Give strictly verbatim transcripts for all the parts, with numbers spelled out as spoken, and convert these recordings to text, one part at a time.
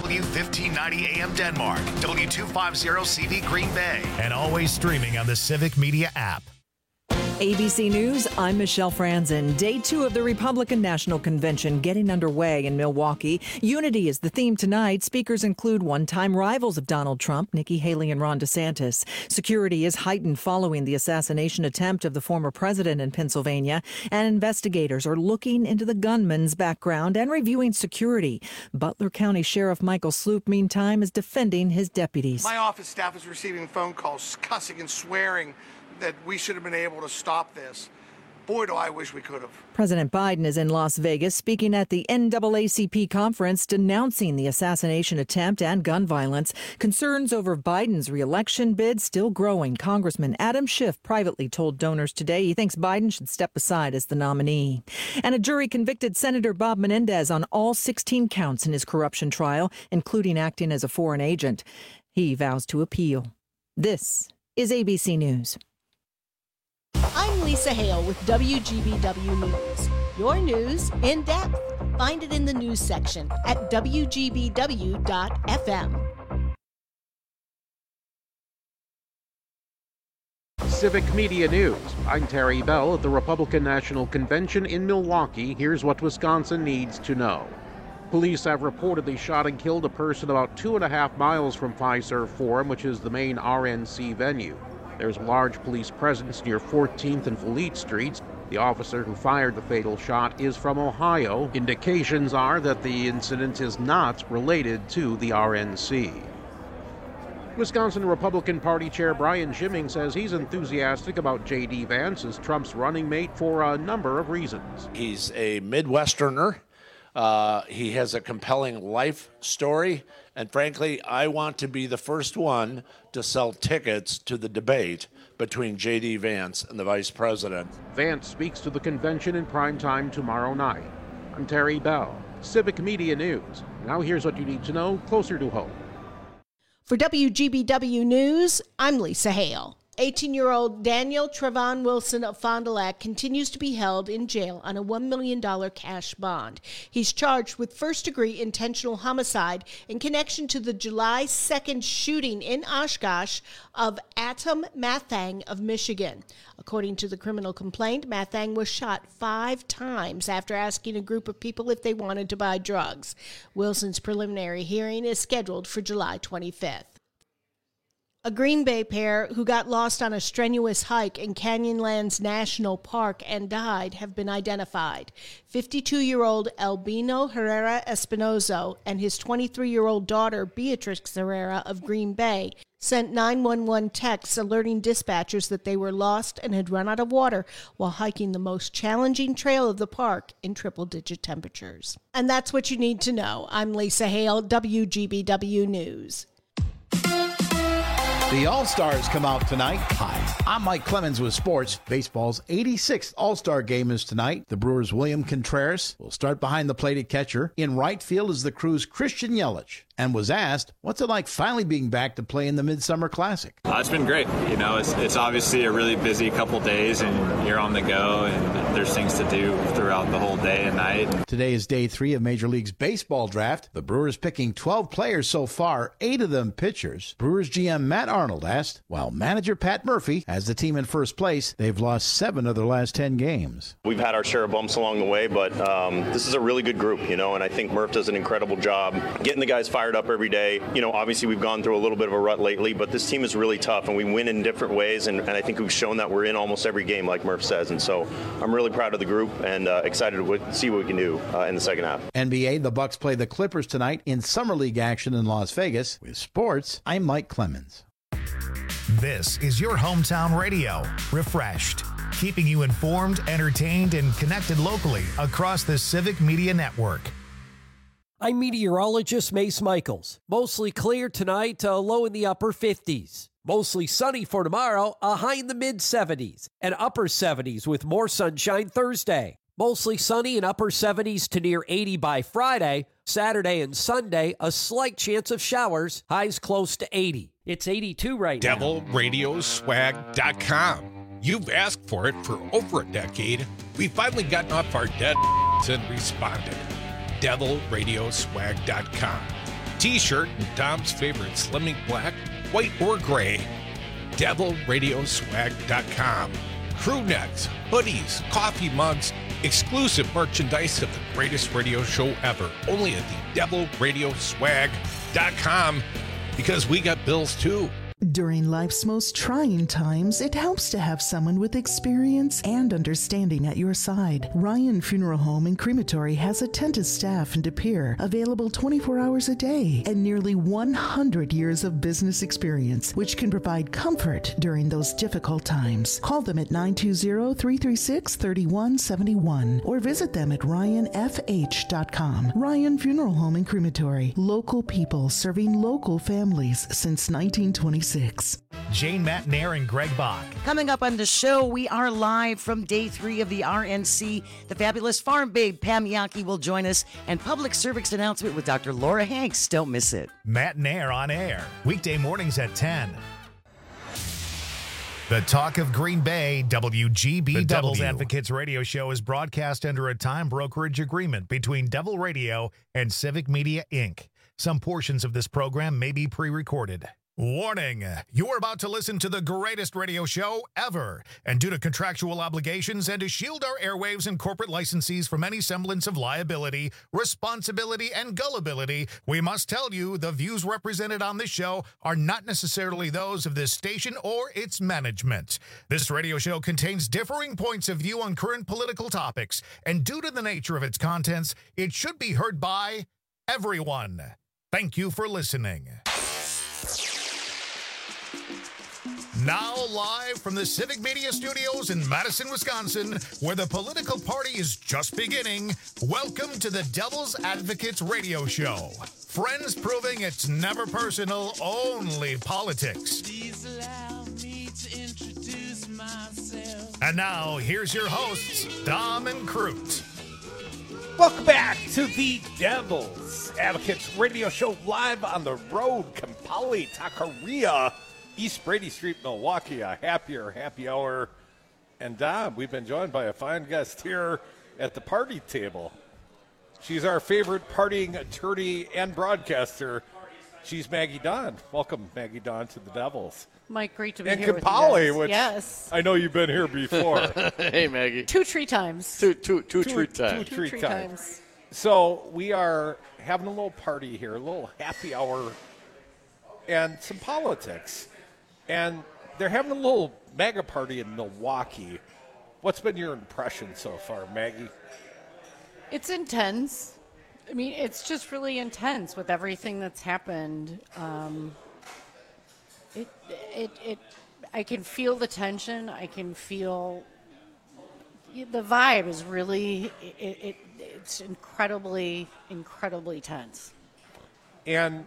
W fifteen ninety A M Denmark, W two fifty C V Green Bay, and always streaming on the Civic Media app. A B C News, I'm Michelle Franzen. Day two of the Republican National Convention getting underway in Milwaukee. Unity is the theme tonight. Speakers include one-time rivals of Donald Trump, Nikki Haley and Ron DeSantis. Security is heightened following the assassination attempt of the former president in Pennsylvania, and investigators are looking into the gunman's background and reviewing security. Butler County Sheriff Michael Sloop, meantime, is defending his deputies. My office staff is receiving phone calls, cussing and swearing that we should have been able to stop this. Boy, do I wish we could have. President Biden is in Las Vegas speaking at the N double A C P conference denouncing the assassination attempt and gun violence. Concerns over Biden's reelection bid still growing. Congressman Adam Schiff privately told donors today he thinks Biden should step aside as the nominee. And a jury convicted Senator Bob Menendez on all sixteen counts in his corruption trial, including acting as a foreign agent. He vows to appeal. This is A B C News. I'm Lisa Hale with W G B W News. Your news in depth. Find it in the news section at W G B W dot F M. Civic Media News. I'm Terry Bell at the Republican National Convention in Milwaukee. Here's what Wisconsin needs to know. Police have reportedly shot and killed a person about two and a half miles from Fiserv Forum, which is the main R N C venue. There's a large police presence near fourteenth and Fleet Streets. The officer who fired the fatal shot is from Ohio. Indications are that the incident is not related to the R N C. Wisconsin Republican Party Chair Brian Schimming says he's enthusiastic about J D. Vance as Trump's running mate for a number of reasons. He's a Midwesterner. Uh, he has a compelling life story. And frankly, I want to be the first one to sell tickets to the debate between J D. Vance and the vice president. Vance speaks to the convention in prime time tomorrow night. I'm Terry Bell, Civic Media News. Now here's what you need to know closer to home. For W G B W News, I'm Lisa Hale. eighteen-year-old Daniel Trevon Wilson of Fond du Lac continues to be held in jail on a one million dollars cash bond. He's charged with first-degree intentional homicide in connection to the July second shooting in Oshkosh of Atom Mathang of Michigan. According to the criminal complaint, Mathang was shot five times after asking a group of people if they wanted to buy drugs. Wilson's preliminary hearing is scheduled for July twenty-fifth. A Green Bay pair who got lost on a strenuous hike in Canyonlands National Park and died have been identified. fifty-two-year-old Albino Herrera Espinozo and his twenty-three-year-old daughter Beatrix Herrera of Green Bay sent nine one one texts alerting dispatchers that they were lost and had run out of water while hiking the most challenging trail of the park in triple-digit temperatures. And that's what you need to know. I'm Lisa Hale, W G B W News. The All-Stars come out tonight. Hi, I'm Mike Clemens with sports. Baseball's eighty-sixth All-Star game is tonight. The Brewers' William Contreras will start behind the plate at catcher. In right field is the Crew's Christian Yelich, and was asked, what's it like finally being back to play in the Midsummer Classic? Uh, it's been great. You know, it's, it's obviously a really busy couple days, and you're on the go, and there's things to do throughout the whole day and night. Today is day three of Major League's baseball draft. The Brewers picking twelve players so far, eight of them pitchers. Brewers G M Matt Arnold asked, while manager Pat Murphy has the team in first place, they've lost seven of their last ten games. We've had our share of bumps along the way, but um, this is a really good group, you know, and I think Murph does an incredible job getting the guys fired up every day. You know, obviously we've gone through a little bit of a rut lately, but this team is really tough, and we win in different ways, and, and I think we've shown that we're in almost every game, like Murph says, and so I'm really proud of the group and uh, excited to w- see what we can do uh, in the second half. N B A, the Bucks play the Clippers tonight in Summer League action in Las Vegas. With sports, I'm Mike Clemens. This is your hometown radio, Refreshed, keeping you informed, entertained, and connected locally across the Civic Media Network. I'm meteorologist Mace Michaels. Mostly clear tonight, a low in the upper fifties. Mostly sunny for tomorrow, a high in the mid seventies, and upper seventies with more sunshine Thursday. Mostly sunny and upper seventies to near eighty by Friday. Saturday and Sunday, a slight chance of showers, highs close to eighty. It's eighty-two right now. devil radio swag dot com. You've asked for it for over a decade. We've finally gotten off our dead and responded. devil radio swag dot com. T-shirt in Dom's favorite slimming black, white, or gray. devil radio swag dot com. Crew necks, hoodies, coffee mugs, exclusive merchandise of the greatest radio show ever. Only at the devil radio swag dot com, because we got bills too. During life's most trying times, it helps to have someone with experience and understanding at your side. Ryan Funeral Home and Crematory has attentive staff in De Pere, available twenty-four hours a day, and nearly one hundred years of business experience, which can provide comfort during those difficult times. Call them at nine two zero, three three six, three one seven one or visit them at ryan f h dot com. Ryan Funeral Home and Crematory, local people serving local families since nineteen twenty-six. Jane Matt Nair and Greg Bach. Coming up on the show, we are live from day three of the R N C. The fabulous farm babe Pam Yaki will join us, and public service announcement with Doctor Laura Hanks. Don't miss it. Matt Nair on air, weekday mornings at ten. The Talk of Green Bay, W G B W. The Devil's Advocates radio show is broadcast under a time brokerage agreement between Devil Radio and Civic Media, Incorporated. Some portions of this program may be pre-recorded. Warning, you are about to listen to the greatest radio show ever. And due to contractual obligations and to shield our airwaves and corporate licensees from any semblance of liability, responsibility, and gullibility, we must tell you the views represented on this show are not necessarily those of this station or its management. This radio show contains differing points of view on current political topics, and due to the nature of its contents, it should be heard by everyone. Thank you for listening. Now live from the Civic Media Studios in Madison, Wisconsin, where the political party is just beginning, welcome to the Devil's Advocates radio show. Friends proving it's never personal, only politics. Please allow me to introduce myself. And now, here's your hosts, Dom and Crute. Welcome back to the Devil's Advocates radio show, live on the road, Kampali, Taqueria, East Brady Street, Milwaukee, a happier happy hour. And Dom, we've been joined by a fine guest here at the party table. She's our favorite partying attorney and broadcaster. She's Maggie Don. Welcome, Maggie Don, to the Devils. Mike, great to be and here Kampali, with you guys. Which yes. I know you've been here before. Hey, Maggie. Two tree times. Two, two, two, two tree times. Two, two tree times. times. So we are having a little party here, a little happy hour, and some politics. And they're having a little mega party in Milwaukee. What's been your impression so far, Maggie? It's intense. I mean, it's just really intense with everything that's happened. Um, it, it, it. I can feel the tension. I can feel the vibe is really. It, it, it's incredibly, incredibly tense. And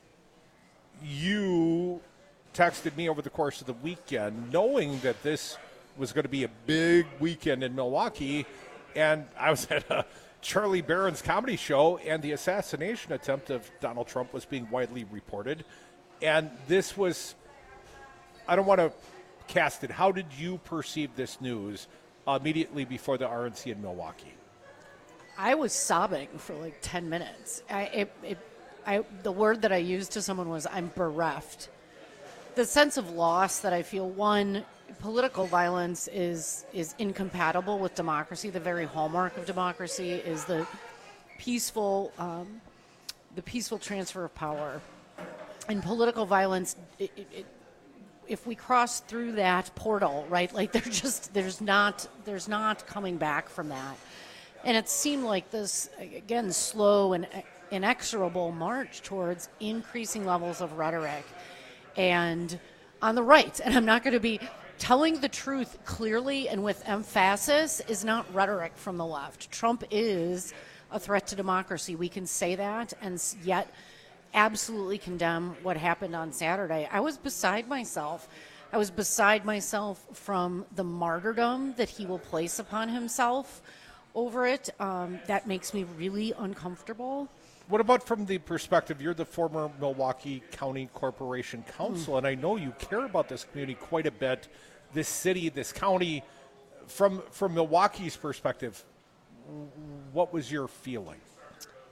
you texted me over the course of the weekend, knowing that this was going to be a big weekend in Milwaukee, and I was at a Charlie Barron's comedy show, and the assassination attempt of Donald Trump was being widely reported, and this was, I don't want to cast it, how did you perceive this news uh, immediately before the R N C in Milwaukee? I was sobbing for like ten minutes. I, it, it, I, the word that I used to someone was, I'm bereft. The sense of loss that I feel, one, political violence is is incompatible with democracy. The very hallmark of democracy is the peaceful um, the peaceful transfer of power. And political violence, it, it, it, if we cross through that portal, right, like there just there's not there's not coming back from that. And it seemed like this, again, slow and inexorable march towards increasing levels of rhetoric. And on the right, and I'm not going to be telling the truth clearly and with emphasis is not rhetoric from the left. Trump is a threat to democracy. We can say that and yet absolutely condemn what happened on Saturday. I was beside myself. I was beside myself from the martyrdom that he will place upon himself over it. Um, that makes me really uncomfortable. What about from the perspective, you're the former Milwaukee County Corporation Counsel, mm. and I know you care about this community quite a bit, this city, this county. From from Milwaukee's perspective, what was your feeling?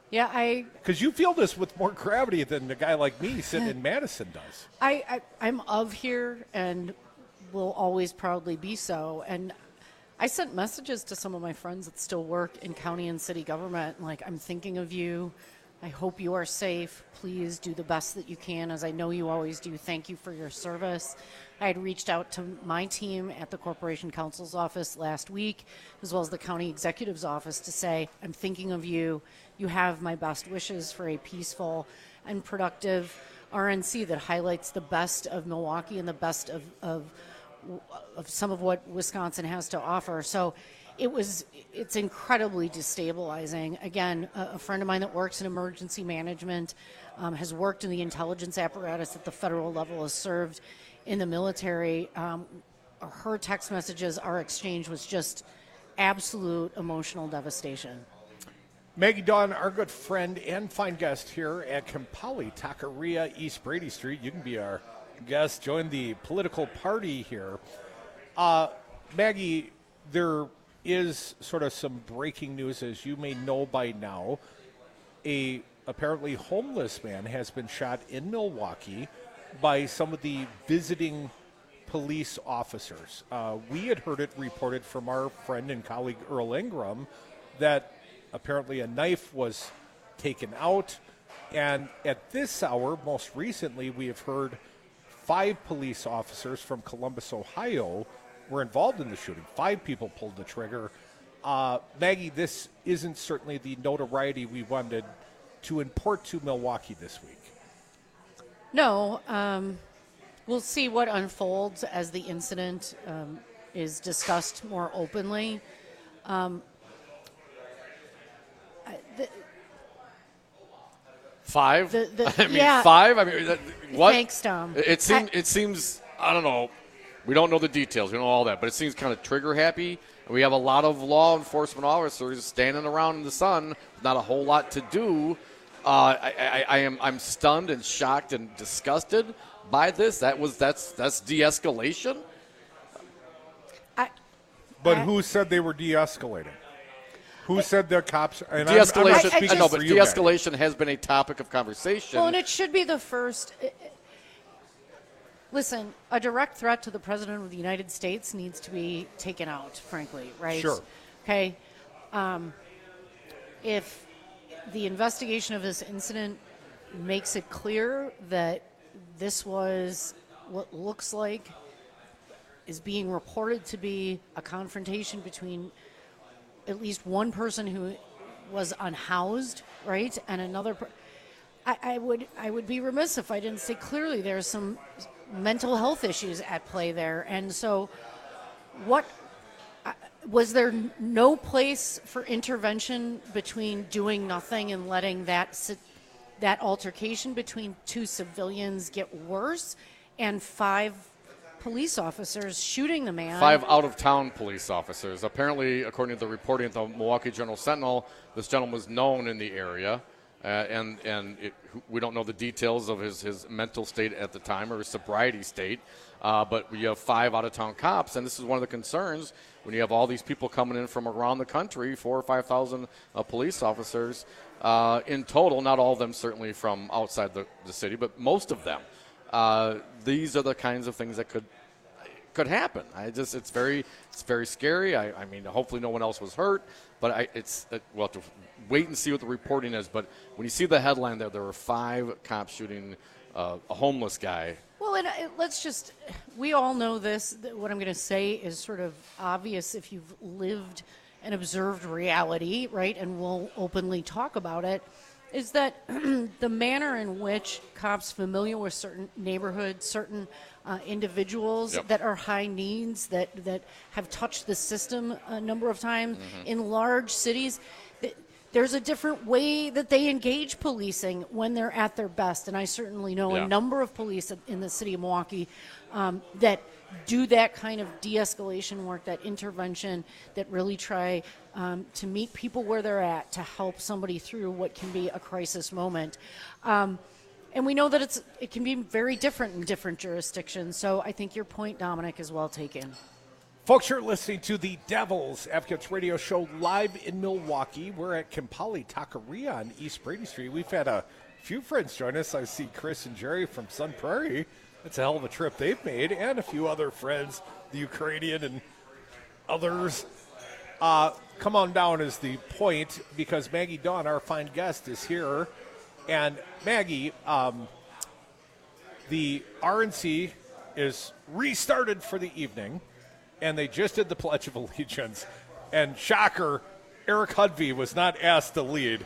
Yeah, I because you feel this with more gravity than a guy like me sitting in Madison does. I, I I'm of here and will always proudly be so. And I sent messages to some of my friends that still work in county and city government, like, I'm thinking of you. I hope you are safe. Please do the best that you can, as I know you always do. Thank you for your service. I had reached out to my team at the Corporation Counsel's office last week, as well as the county executive's office, to say, I'm thinking of you. You have my best wishes for a peaceful and productive R N C that highlights the best of Milwaukee and the best of, of, of some of what Wisconsin has to offer. So it was, it's incredibly destabilizing. Again, a, a friend of mine that works in emergency management, um, has worked in the intelligence apparatus at the federal level, has served in the military. Um, her text messages, our exchange was just absolute emotional devastation. Maggie Dawn, our good friend and fine guest here at Kampali Taqueria, East Brady Street. You can be our guest, join the political party here. Uh, Maggie, there is sort of some breaking news, as you may know by now. A apparently homeless man has been shot in Milwaukee by some of the visiting police officers. Uh, we had heard it reported from our friend and colleague Earl Ingram that apparently a knife was taken out. And at this hour, most recently, we have heard five police officers from Columbus, Ohio, were involved in the shooting. Five people pulled the trigger. Uh, Maggie, this isn't certainly the notoriety we wanted to import to Milwaukee this week. No, um, we'll see what unfolds as the incident um, is discussed more openly. Um, I- the, Five? The- the- I mean, yeah. five? I mean, that- what? Thanks, Tom. It, it, seem, I- it seems, I don't know, we don't know the details, we don't know all that, but it seems kind of trigger-happy. We have a lot of law enforcement officers standing around in the sun, not a whole lot to do. Uh, I, I, I am I'm stunned and shocked and disgusted by this. That was that's that's de-escalation. But who said they were de-escalating? Who said the cops? And De-escalation. I'm, I'm not I, speaking know, for but you guys. de-escalation has been a topic of conversation. Well, and it should be the first. Listen, a direct threat to the President of the United States needs to be taken out, frankly, right? Sure. Okay. Um, if the investigation of this incident makes it clear that this was what looks like is being reported to be a confrontation between at least one person who was unhoused, right, and another per- I, I would I would be remiss if I didn't say clearly there's some mental health issues at play there. And so what uh, was there no place for intervention between doing nothing and letting that sit, that altercation between two civilians get worse and five police officers shooting the man? Five out-of-town police officers. Apparently, according to the reporting at the Milwaukee Journal Sentinel, this gentleman was known in the area, uh, and and it, we don't know the details of his, his mental state at the time or his sobriety state, uh, but we have five out-of-town cops, and this is one of the concerns when you have all these people coming in from around the country, four or five thousand uh, police officers uh, in total, not all of them certainly from outside the, the city, but most of them. Uh, these are the kinds of things that could could happen. I just it's very it's very scary. I, I mean, hopefully no one else was hurt, but I, it's it, we'll have to wait and see what the reporting is. But when you see the headline there, there were five cops shooting uh, a homeless guy. Well, and uh, let's just, we all know this. That what I'm going to say is sort of obvious if you've lived and observed reality, right, and we'll openly talk about it, is that the manner in which cops familiar with certain neighborhoods, certain uh, individuals Yep. that are high needs, that, that have touched the system a number of times Mhm. in large cities, th- there's a different way that they engage policing when they're at their best. And I certainly know Yeah. a number of police in the city of Milwaukee um, that do that kind of de-escalation work, that intervention, that really try um, to meet people where they're at, to help somebody through what can be a crisis moment. Um, and we know that it's it can be very different in different jurisdictions. So I think your point, Dominic, is well taken. Folks, you're listening to the Devils Advocates Radio Show live in Milwaukee. We're at Kimpali Taqueria on East Brady Street. We've had a few friends join us. I see Chris and Jerry from Sun Prairie. It's a hell of a trip they've made, and a few other friends, the Ukrainian and others. Uh, come on down is the point, because Maggie Dawn, our fine guest, is here. And Maggie, um, the R N C is restarted for the evening, and they just did the Pledge of Allegiance. And shocker, Eric Hudvey was not asked to lead.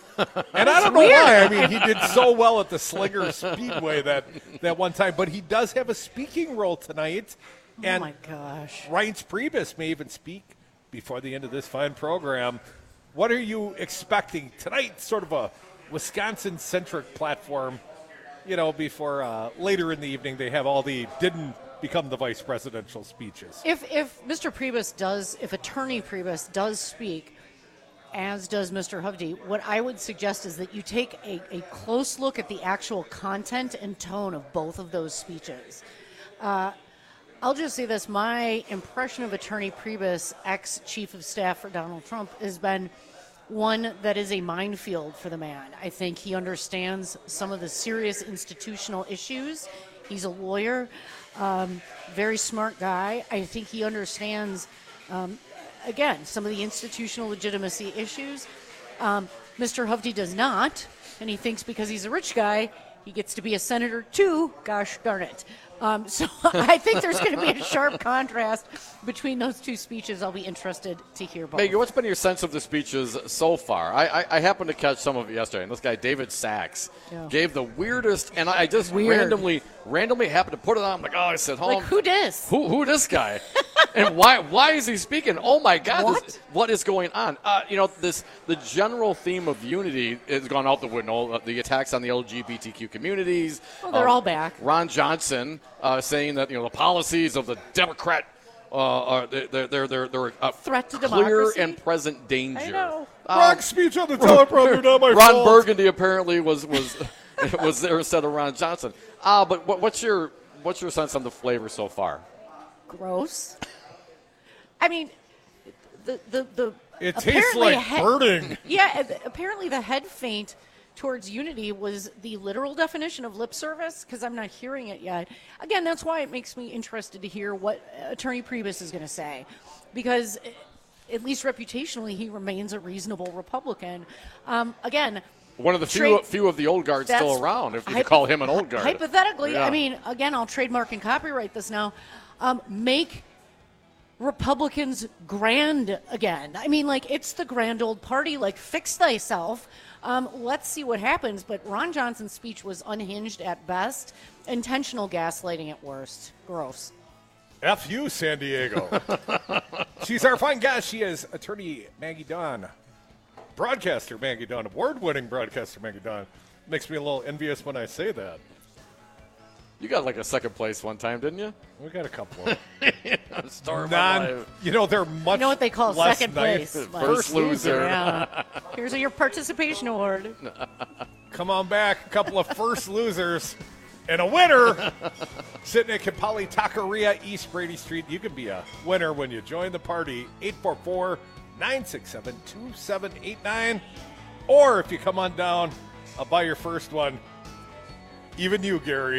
And I don't know weird. why. I mean, he did so well at the Slinger Speedway that, that one time. But he does have a speaking role tonight. And oh, my gosh. Reince Priebus may even speak before the end of this fine program. What are you expecting tonight? Sort of a Wisconsin-centric platform, you know, before uh, later in the evening they have all the didn't become the vice presidential speeches. If if Mister Priebus does, if Attorney Priebus does speak, as does Mister Hovde, what I would suggest is that you take a, a close look at the actual content and tone of both of those speeches. Uh, I'll just say this. My impression of Attorney Priebus, ex-chief of staff for Donald Trump, has been one that is a minefield for the man. I think he understands some of the serious institutional issues. He's a lawyer, um, very smart guy. I think he understands, um, again, some of the institutional legitimacy issues. Um, Mister Hovde does not, and he thinks because he's a rich guy, he gets to be a senator too. Gosh darn it. Um, so I think there's going to be a sharp contrast between those two speeches. I'll be interested to hear both. Maggie, what's been your sense of the speeches so far? I, I, I happened to catch some of it yesterday, and this guy, David Sachs, yeah. gave the weirdest, and I just Weird. randomly randomly happened to put it on. I'm like, oh, I said, home. Like, who dis? Who, who this guy? And why why is he speaking? Oh, my God. What? This, what is going on? Uh, you know, this the general theme of unity has gone out the window. The attacks on the L G B T Q communities. Well, they're uh, all back. Ron Johnson uh, saying that, you know, the policies of the Democrat uh, are they're they're they're, they're a threat to clear democracy. and present danger. I know. Um, Rock's speech on the teleprompter, not my Ron fault. Burgundy apparently was was was there instead of Ron Johnson. Ah, uh, but what, what's your what's your sense on the flavor so far? Gross. I mean, the the the. It tastes like head, birding. Yeah, apparently the head feint towards unity was the literal definition of lip service, because I'm not hearing it yet. Again, that's why it makes me interested to hear what Attorney Priebus is going to say, because at least reputationally he remains a reasonable Republican. Um, again, one of the few trade, few of the old guards still around, if you hypo- call him an old guard. Hypothetically, yeah. I mean, again, I'll trademark and copyright this now. Um, make Republicans grand again. I mean, like, it's the grand old party. Like, fix thyself. Um, let's see what happens. But Ron Johnson's speech was unhinged at best, intentional gaslighting at worst. Gross. F you, San Diego. She's our fine guest. She is Attorney Maggie Dawn, broadcaster Maggie Dawn, award-winning broadcaster Maggie Dawn. Makes me a little envious when I say that. You got like a second place one time, didn't you? We got a couple of Star non, you know, they're much You know what they call less second nice. place? First loser. Yeah. Here's your participation award. Come on back. A couple of first losers and a winner sitting at Kimpali Taqueria, East Brady Street. You can be a winner when you join the party. eight four four, nine six seven, two seven eight nine. Or if you come on down, I'll buy your first one. Even you, Gary.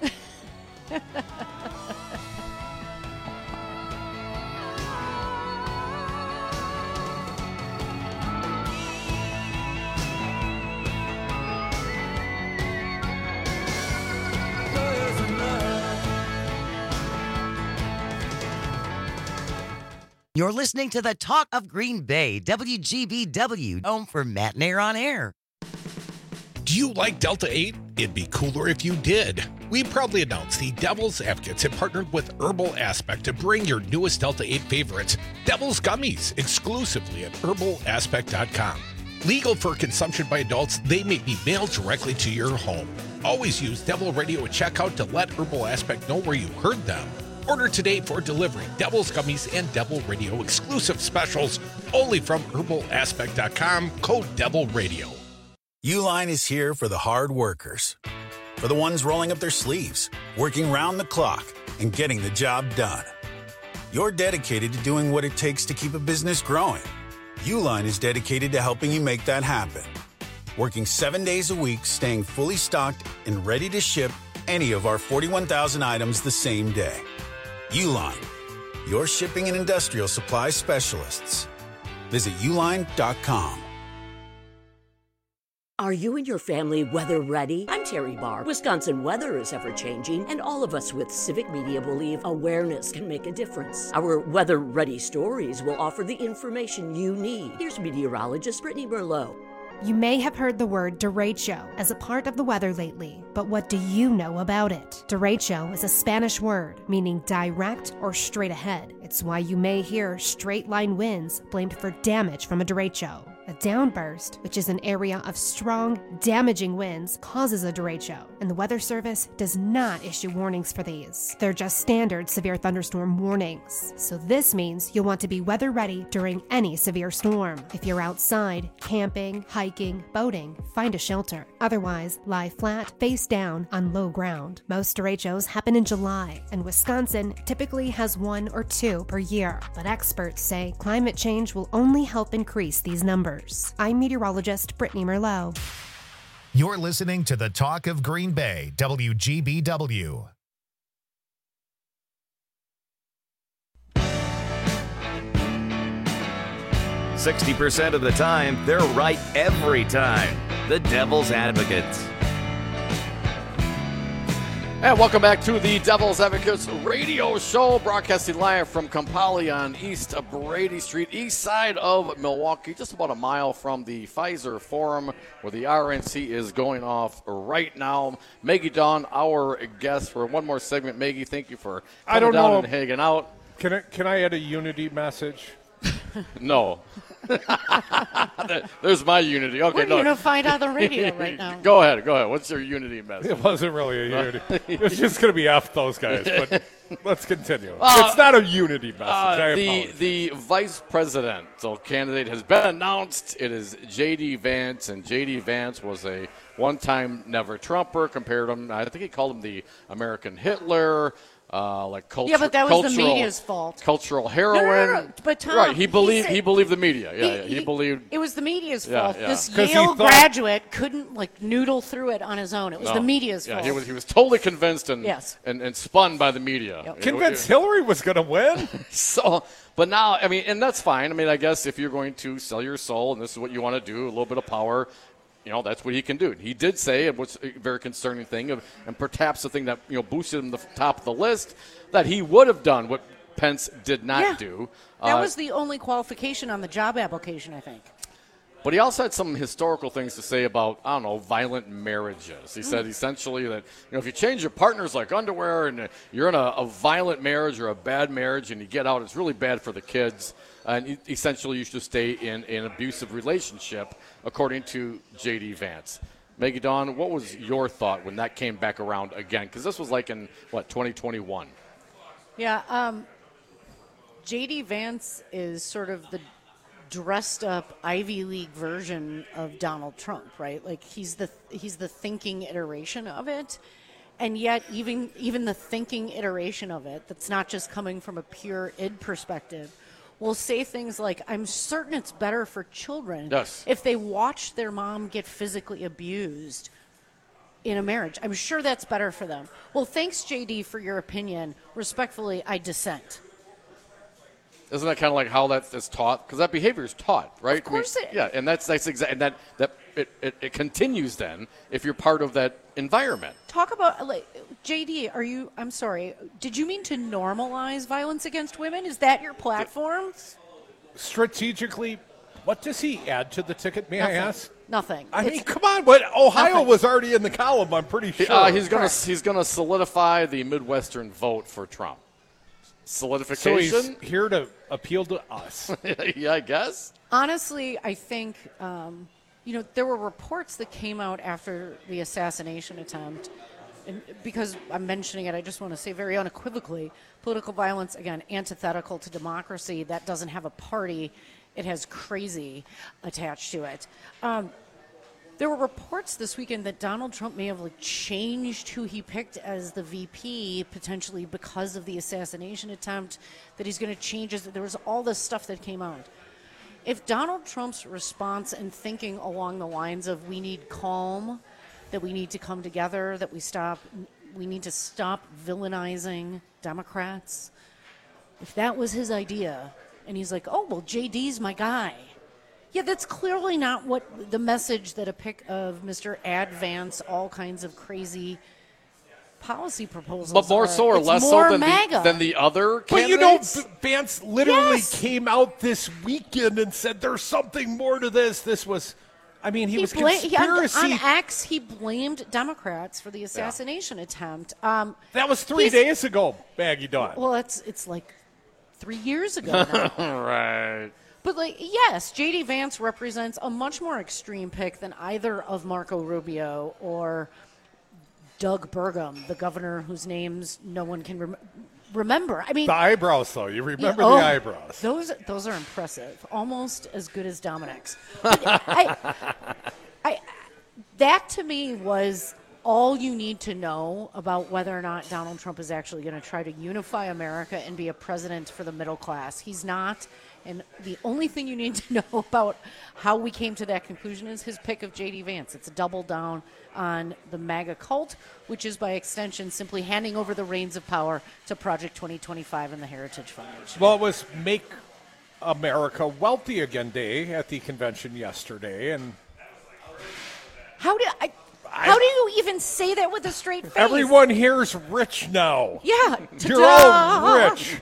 You're listening to the Talk of Green Bay, W G B W, home for Matt Nair on Air. Do you like Delta eight? It'd be cooler if you did. We proudly announce the Devil's Advocates have partnered with Herbal Aspect to bring your newest Delta eight favorites, Devil's Gummies, exclusively at herbal aspect dot com. Legal for consumption by adults, they may be mailed directly to your home. Always use Devil Radio at checkout to let Herbal Aspect know where you heard them. Order today for delivery. Devil's Gummies and Devil Radio exclusive specials only from herbal aspect dot com, code Devil Radio. Uline is here for the hard workers. For the ones rolling up their sleeves, working round the clock, and getting the job done. You're dedicated to doing what it takes to keep a business growing. Uline is dedicated to helping you make that happen. Working seven days a week, staying fully stocked and ready to ship any of our forty-one thousand items the same day. Uline, your shipping and industrial supply specialists. Visit uline dot com. Are you and your family weather ready? I'm Terry Barr. Wisconsin weather is ever-changing, and all of us with Civic Media believe awareness can make a difference. Our Weather Ready stories will offer the information you need. Here's meteorologist Brittany Merlot. You may have heard the word derecho as a part of the weather lately, but what do you know about it? Derecho is a Spanish word meaning direct or straight ahead. It's why you may hear straight line winds blamed for damage from a derecho. A downburst, which is an area of strong, damaging winds, causes a derecho, and the Weather Service does not issue warnings for these. They're just standard severe thunderstorm warnings. So this means you'll want to be weather ready during any severe storm. If you're outside, camping, hiking, boating, find a shelter. Otherwise, lie flat, face down, on low ground. Most derechos happen in July, and Wisconsin typically has one or two per year. But experts say climate change will only help increase these numbers. I'm meteorologist Brittany Merlot. You're listening to the Talk of Green Bay, W G B W. sixty percent of the time, they're right every time. The Devil's Advocates. And welcome back to the Devil's Advocates radio show, broadcasting live from Compali on East Brady Street, east side of Milwaukee, just about a mile from the Pfizer Forum, where the R N C is going off right now. Maggie Dawn, our guest for one more segment. Maggie, thank you for coming I don't down know. and hanging out. Can I, can I add a unity message? No. There's my unity. Okay, We're no. going to find out on the radio right now. Go ahead, go ahead. What's your unity message? It wasn't really a unity. It's just going to be F those guys, but let's continue. Uh, it's not a unity message. Uh, I the apologize. the vice presidential candidate has been announced. It is J D. Vance, and J D. Vance was a one-time never Trumper. Compared him, I think he called him the American Hitler. Uh, like culture, Yeah, but that was cultural, the media's fault. Cultural No, heroin. no, no, no. But Tom, right, he believed said- he believed the media. Yeah, He- yeah, he, he- believed. It was the media's Yeah, fault. yeah. This 'Cause he Yale thought- graduate couldn't like noodle through it on his own. It was No. the media's yeah, fault. he was he was totally convinced and Yes. and, and spun by the media. It- Convinced it- Hillary was going to win? So, but now, I mean, and that's fine. I mean, I guess if you're going to sell your soul and this is what you want to do, a little bit of power, you know, that's what he can do. He did say, it was a very concerning thing, of, and perhaps the thing that, you know, boosted him to the top of the list, that he would have done what Pence did not Yeah. do. That Uh, was the only qualification on the job application, I think. But he also had some historical things to say about, I don't know, violent marriages. He said essentially that, you know, if you change your partners like underwear and you're in a, a violent marriage or a bad marriage and you get out, it's really bad for the kids. And e- essentially you should stay in an abusive relationship, according to J D. Vance. Maggie Dawn, what was your thought when that came back around again? Because this was like in, what, twenty twenty-one? Yeah, um, J D. Vance is sort of the dressed up Ivy League version of Donald Trump, right? Like he's the he's the thinking iteration of it. And yet even even the thinking iteration of it that's not just coming from a pure id perspective will say things like, I'm certain it's better for children Yes. if they watch their mom get physically abused in a marriage. I'm sure that's better for them. Well, thanks, J D, for your opinion. Respectfully, I dissent. Isn't that kind of like how that is taught? Because that behavior is taught, right? Of course I mean, it- Yeah, and that's that's exactly, and that that it, it, it continues then if you're part of that environment. Talk about, like, J D, are you, I'm sorry, did you mean to normalize violence against women? Is that your platform? Strategically, what does he add to the ticket, may Nothing. I ask? Nothing. I mean, It's- come on. What Ohio Nothing. was already in the column, I'm pretty sure. Uh, he's gonna he's gonna solidify the Midwestern vote for Trump. so Solidification. he's here to appeal to us. Yeah, I guess. Honestly, I think, um, you know, there were reports that came out after the assassination attempt. And because I'm mentioning it, I just want to say very unequivocally, political violence, again, antithetical to democracy. That doesn't have a party. It has crazy attached to it. Um, There were reports this weekend that Donald Trump may have like changed who he picked as the V P, potentially because of the assassination attempt, that he's going to change his, there was all this stuff that came out. If Donald Trump's response and thinking along the lines of we need calm, that we need to come together, that we stop, we need to stop villainizing Democrats, if that was his idea, and he's like, oh, well, J D's my guy. Yeah, that's clearly not what the message that a pick of Mister Ad Vance, all kinds of crazy policy proposals. But more are. so or It's less more so than MAGA. the, than the other But you know, candidates? V- Vance literally Yes. came out this weekend and said there's something more to this. This was, I mean, he, was bla- he- on- conspiracy. on, X, he blamed Democrats for the assassination attempt. Um, that was three he's- days ago, Maggie Dawn. Well, it's it's like three years ago now. Right. But, like, yes, J D. Vance represents a much more extreme pick than either of Marco Rubio or Doug Burgum, the governor whose names no one can rem- remember. I mean, The eyebrows, though. You remember oh, the eyebrows. Those those are impressive, almost as good as Dominic's. But I, I, that to me was all you need to know about whether or not Donald Trump is actually going to try to unify America and be a president for the middle class. He's not. And the only thing you need to know about how we came to that conclusion is his pick of J D. Vance. It's a double down on the MAGA cult, which is by extension simply handing over the reins of power to Project twenty twenty-five and the Heritage Foundation. Well, it was Make America Wealthy Again Day at the convention yesterday, and How do I? How do you even say that with a straight face? everyone here's rich now. Yeah, You're ta-da! all rich.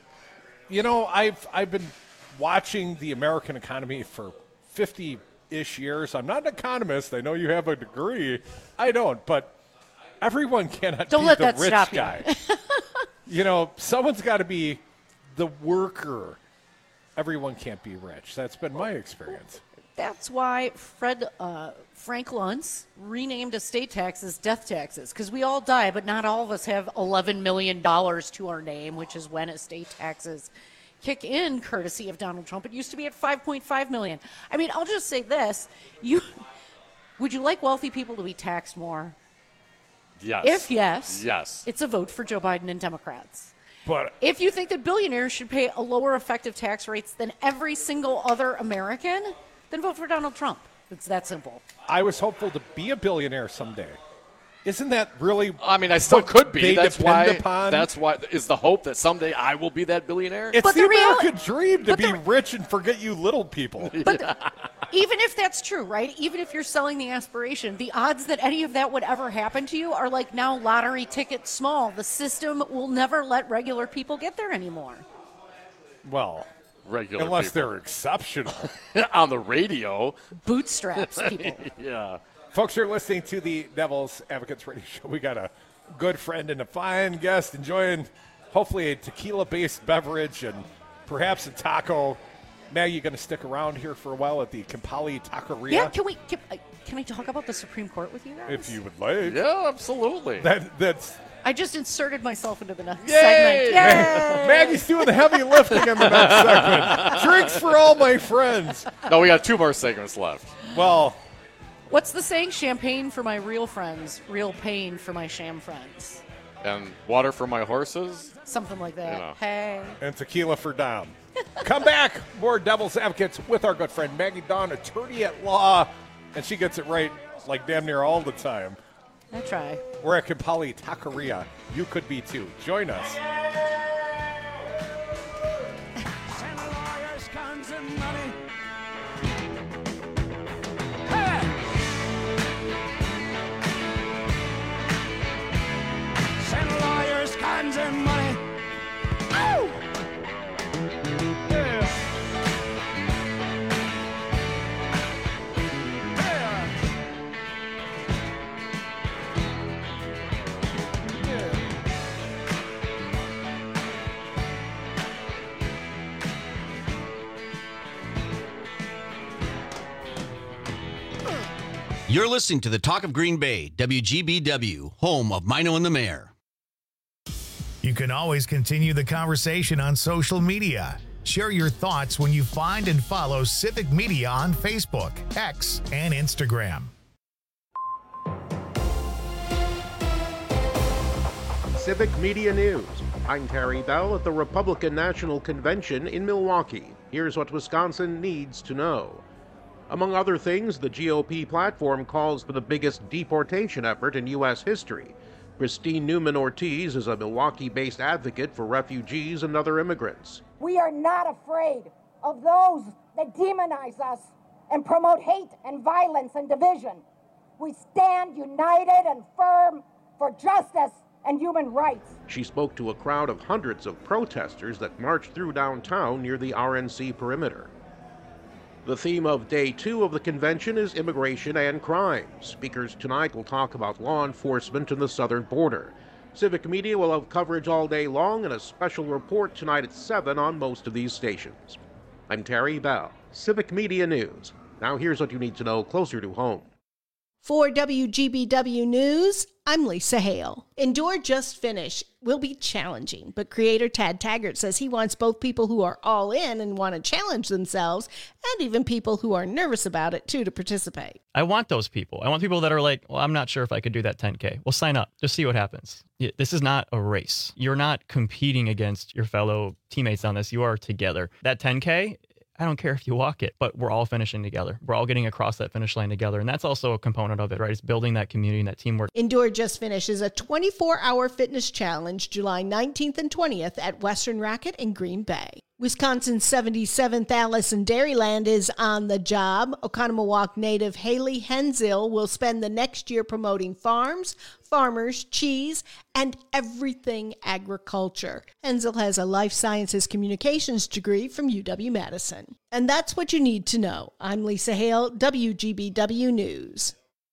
You know, I've I've been watching the American economy for fifty-ish years. I'm not an economist. I know you have a degree. I don't, but everyone cannot Don't be let the that rich stop you. guy. You know, someone's got to be the worker. Everyone can't be rich. That's been my experience. That's why Fred uh, Frank Luntz renamed estate taxes death taxes, because we all die, but not all of us have eleven million dollars to our name, which is when estate taxes kick in, courtesy of Donald Trump. It used to be at five point five million dollars. I mean, I'll just say this: you would you like wealthy people to be taxed more? Yes. If yes, Yes. it's a vote for Joe Biden and Democrats. But If you think that billionaires should pay a lower effective tax rates than every single other American, then vote for Donald Trump. It's that simple. I was hopeful to be a billionaire someday. Isn't that really? I mean, I still what could be. They That's depend why. upon? That's why is the hope that someday I will be that billionaire. It's But the, the real- American dream to be rich and forget you little people. Even if that's true, right? Even if you're selling the aspiration, the odds that any of that would ever happen to you are like now lottery ticket small. The system will never let regular people get there anymore. Well, Regular unless people. they're exceptional. On the radio. Bootstraps people. Yeah. Folks, you're listening to the Devil's Advocates Radio Show. We got a good friend and a fine guest enjoying hopefully a tequila-based beverage and perhaps a taco. Maggie, you going to stick around here for a while at the Kampali Taqueria? Yeah, can we can, uh, can I talk about the Supreme Court with you guys? If you would like. Yeah, absolutely. That, that's I just inserted myself into the next Yay! segment. Yay! Maggie's doing the heavy lifting in the next segment. Drinks for all my friends. No, we got two more segments left. Well, What's the saying? Champagne for my real friends, real pain for my sham friends. And water for my horses. Something like that. You know. Hey. and tequila for Dom. Come back. More Devil's Advocates with our good friend Maggie Dawn, attorney at law. And she gets it right like damn near all the time. I try. We're at Kampali Taqueria. You could be too. Join us. Send lawyers, guns, and money. Oh! Yeah. Yeah. Yeah. You're listening to the Talk of Green Bay, W G B W, home of Mino and the Mayor. You can always continue the conversation on social media. Share your thoughts when you find and follow Civic Media on Facebook, X, and Instagram. Civic Media News. I'm Terry Bell at the Republican National Convention in Milwaukee. Here's what Wisconsin needs to know. Among other things, the G O P platform calls for the biggest deportation effort in U S history. Christine Newman Ortiz is a Milwaukee-based advocate for refugees and other immigrants. We are not afraid of those that demonize us and promote hate and violence and division. We stand united and firm for justice and human rights. She spoke to a crowd of hundreds of protesters that marched through downtown near the R N C perimeter. The theme of day two of the convention is immigration and crime. Speakers tonight will talk about law enforcement in the southern border. Civic Media will have coverage all day long and a special report tonight at seven on most of these stations. I'm Terry Bell, Civic Media News. Now here's what you need to know closer to home. For W G B W News, I'm Lisa Hale. Endure Just Finish will be challenging, but creator Tad Taggart says he wants both people who are all in and want to challenge themselves and even people who are nervous about it too to participate. I want those people. I want people that are like, well, I'm not sure if I could do that ten K. Well, sign up. Just see what happens. This is not a race. You're not competing against your fellow teammates on this. You are together. That ten K, I don't care if you walk it, but we're all finishing together. We're all getting across that finish line together. And that's also a component of it, right? It's building that community and that teamwork. Endure Just Finish is a twenty-four hour fitness challenge July nineteenth and twentieth at Western Racket in Green Bay. Wisconsin's seventy-seventh Allison Dairyland is on the job. Oconomowoc native Haley Henzel will spend the next year promoting farms, farmers, cheese, and everything agriculture. Henzel has a life sciences communications degree from U W-Madison. And that's what you need to know. I'm Lisa Hale, W G B W News.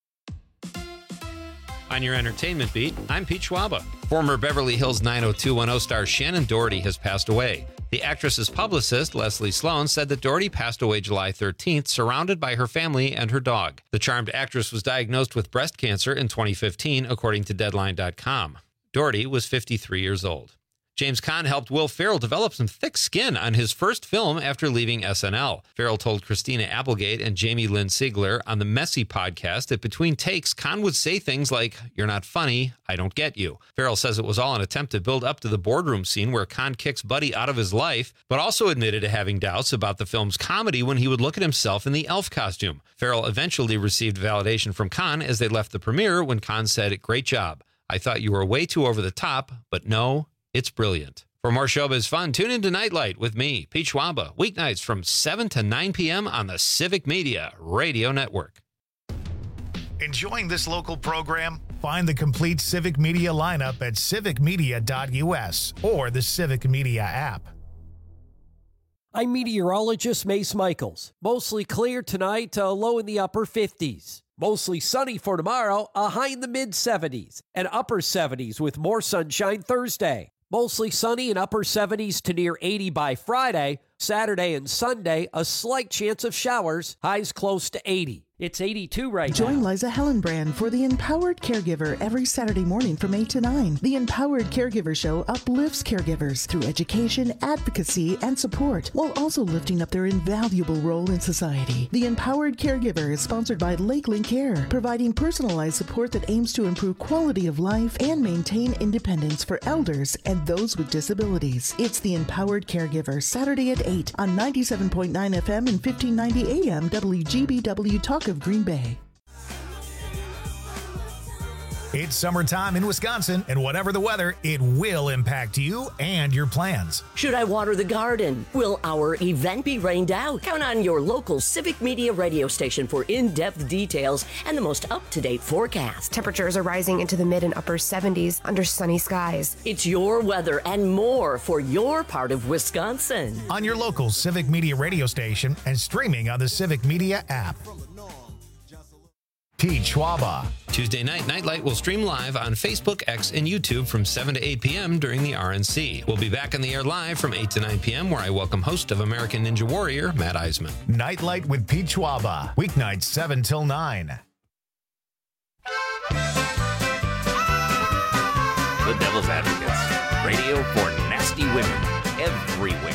On your entertainment beat, I'm Pete Schwaba. Former Beverly Hills nine oh two one oh star Shannon Doherty has passed away. The actress's publicist, Leslie Sloan, said that Doherty passed away July thirteenth, surrounded by her family and her dog. The charmed actress was diagnosed with breast cancer in twenty fifteen, according to Deadline dot com. Doherty was fifty-three years old. James Caan helped Will Ferrell develop some thick skin on his first film after leaving S N L. Ferrell told Christina Applegate and Jamie Lynn Sigler on the Messy podcast that between takes, Caan would say things like, "You're not funny, I don't get you." Ferrell says it was all an attempt to build up to the boardroom scene where Caan kicks Buddy out of his life, but also admitted to having doubts about the film's comedy when he would look at himself in the elf costume. Ferrell eventually received validation from Caan as they left the premiere when Caan said, "Great job. I thought you were way too over the top, but no, it's brilliant." For more showbiz fun, tune into Nightlight with me, Pete Schwaba, weeknights from seven to nine p.m. on the Civic Media Radio Network. Enjoying this local program? Find the complete Civic Media lineup at civic media dot u s or the Civic Media app. I'm meteorologist Mace Michaels. Mostly clear tonight, uh, low in the upper fifties. Mostly sunny for tomorrow, a high in the mid seventies. And upper seventies with more sunshine Thursday. Mostly sunny and upper seventies to near eighty by Friday. Saturday and Sunday, a slight chance of showers. Highs close to eighty. It's eighty-two right now. Join Liza Hellenbrand for The Empowered Caregiver every Saturday morning from eight to nine. The Empowered Caregiver Show uplifts caregivers through education, advocacy, and support, while also lifting up their invaluable role in society. The Empowered Caregiver is sponsored by Lakeland Care, providing personalized support that aims to improve quality of life and maintain independence for elders and those with disabilities. It's The Empowered Caregiver, Saturday at eight on ninety-seven point nine F M and fifteen ninety A M W G B W Talk of Green Bay. It's summertime in Wisconsin, and whatever the weather, it will impact you and your plans. Should I water the garden? Will our event be rained out? Count on your local Civic Media radio station for in-depth details and the most up-to-date forecast. Temperatures are rising into the mid and upper seventies under sunny skies. It's your weather and more for your part of Wisconsin. On your local Civic Media radio station and streaming on the Civic Media app. Pete Schwaba. Tuesday night, Nightlight will stream live on Facebook, X, and YouTube from seven to eight p.m. during the R N C. We'll be back on the air live from eight to nine p.m. where I welcome host of American Ninja Warrior, Matt Eisman. Nightlight with Pete Schwaba. Weeknights seven till nine. The Devil's Advocates. Radio for nasty women everywhere.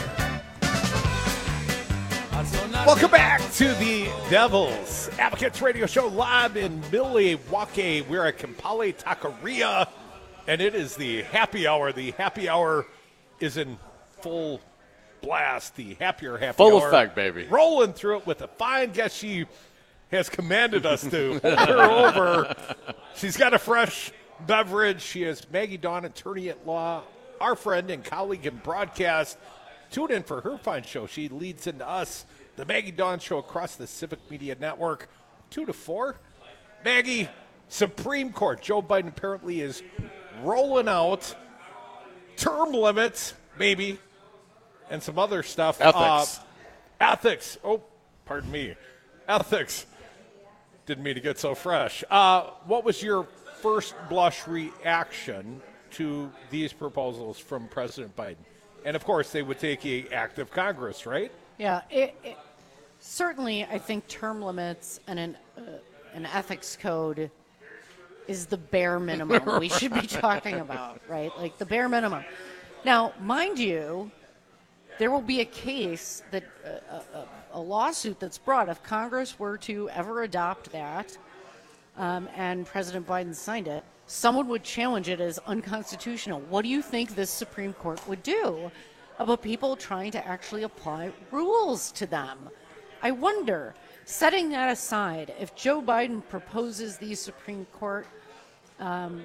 Welcome back to the Devil's Advocates Radio Show live in Milwaukee. We're at Kampali Taqueria And it is the happy hour. The happy hour is in full blast. The happier happy Full hour. effect, baby. Rolling through it with a fine guest she has commanded us to hold her over. She's got a fresh beverage. She is Maggie Dawn, attorney at law, our friend and colleague in broadcast. Tune in for her fine show. She leads into us, the Maggie Dawn Show, across the Civic Media Network, two to four. Maggie, Supreme Court. Joe Biden apparently is rolling out term limits, maybe, and some other stuff. Ethics. Uh, ethics. Oh, pardon me. Ethics. Didn't mean to get so fresh. Uh, what was your first blush reaction to these proposals from President Biden? And, of course, they would take a act of Congress, right? Yeah. It, it, certainly, I think term limits and an, uh, an ethics code is the bare minimum we should be talking about, right? Like the bare minimum. Now, mind you, there will be a case that uh, a, a lawsuit that's brought if Congress were to ever adopt that um, and President Biden signed it, someone would challenge it as unconstitutional. What do you think this Supreme Court would do about people trying to actually apply rules to them? I wonder, setting that aside, if Joe Biden proposes these Supreme Court um,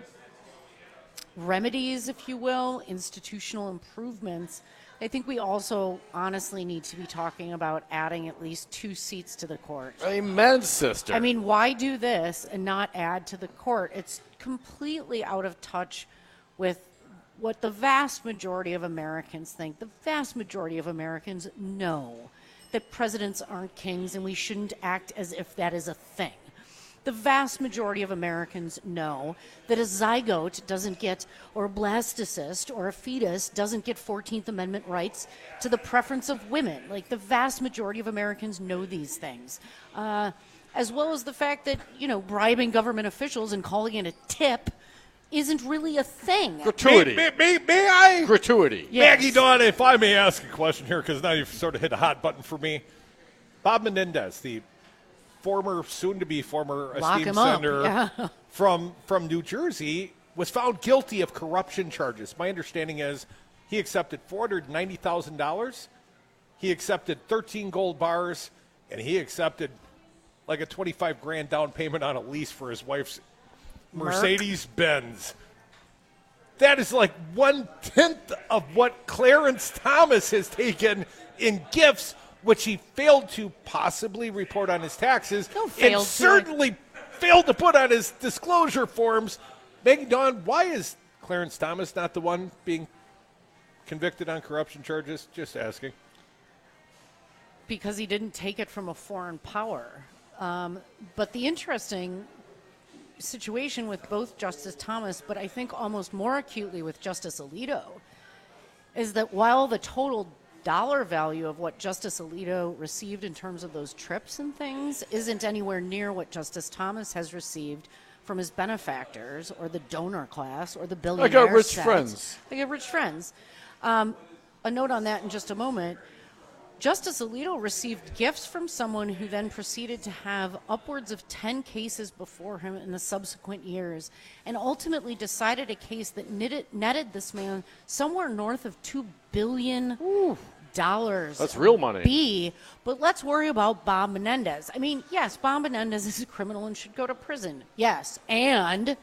remedies, if you will, institutional improvements, I think we also honestly need to be talking about adding at least two seats to the court. Amen, sister. I mean, why do this and not add to the court? It's completely out of touch with what the vast majority of Americans think. The vast majority of Americans know that presidents aren't kings and we shouldn't act as if that is a thing. The vast majority of Americans know that a zygote doesn't get, or a blastocyst or a fetus doesn't get fourteenth Amendment rights to the preference of women. Like, the vast majority of Americans know these things. Uh, as well as the fact that, you know, bribing government officials and calling it a tip isn't really a thing. Gratuity. May, may, may, may I? Gratuity. Yes. Maggie Dawn, if I may ask a question here, because now you've sort of hit a hot button for me. Bob Menendez, the former, soon-to-be former Lock esteemed him up. senator Yeah. from, from New Jersey, was found guilty of corruption charges. My understanding is he accepted four hundred ninety thousand dollars, he accepted thirteen gold bars, and he accepted like a twenty-five grand down payment on a lease for his wife's Mercedes-Benz. That is like one-tenth of what Clarence Thomas has taken in gifts, which he failed to possibly report on his taxes, No, and failed to. certainly failed to put on his disclosure forms. Maggie Dawn, why is Clarence Thomas not the one being convicted on corruption charges? Just asking. Because he didn't take it from a foreign power. Um, but the interesting situation with both Justice Thomas, but I think almost more acutely with Justice Alito, is that while the total dollar value of what Justice Alito received in terms of those trips and things isn't anywhere near what Justice Thomas has received from his benefactors or the donor class or the billionaire I got rich set. friends. I got rich friends. Um, a note on that in just a moment. Justice Alito received gifts from someone who then proceeded to have upwards of ten cases before him in the subsequent years and ultimately decided a case that netted, netted this man somewhere north of two billion dollars. That's real money. B, but let's worry about Bob Menendez. I mean, yes, Bob Menendez is a criminal and should go to prison. Yes, and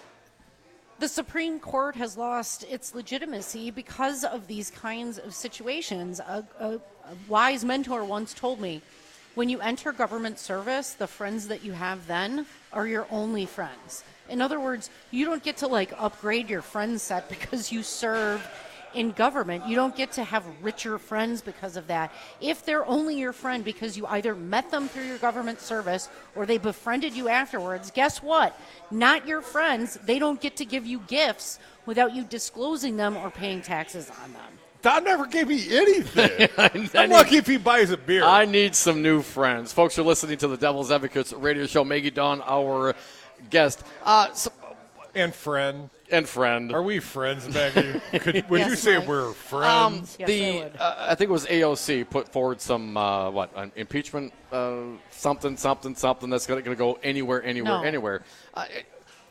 the Supreme Court has lost its legitimacy because of these kinds of situations. A, a, a wise mentor once told me, when you enter government service, the friends that you have then are your only friends. In other words, you don't get to like upgrade your friend set because you serve in government. You don't get to have richer friends because of that. If they're only your friend because you either met them through your government service or they befriended you afterwards, guess what? Not your friends. They don't get to give you gifts without you disclosing them or paying taxes on them. Don never gave me anything. I I'm need- lucky if he buys a beer. I need some new friends. Folks are listening to the Devil's Advocates radio show. Maggie Dawn, our guest. Uh, so, and friend. And friend. Are we friends, Maggie? Could, would you Yes, say Mike. we're Um, friends? Yes, the I would. uh, I think it was A O C put forward some uh, what an impeachment uh, something something something that's going to go anywhere anywhere No. anywhere. Uh,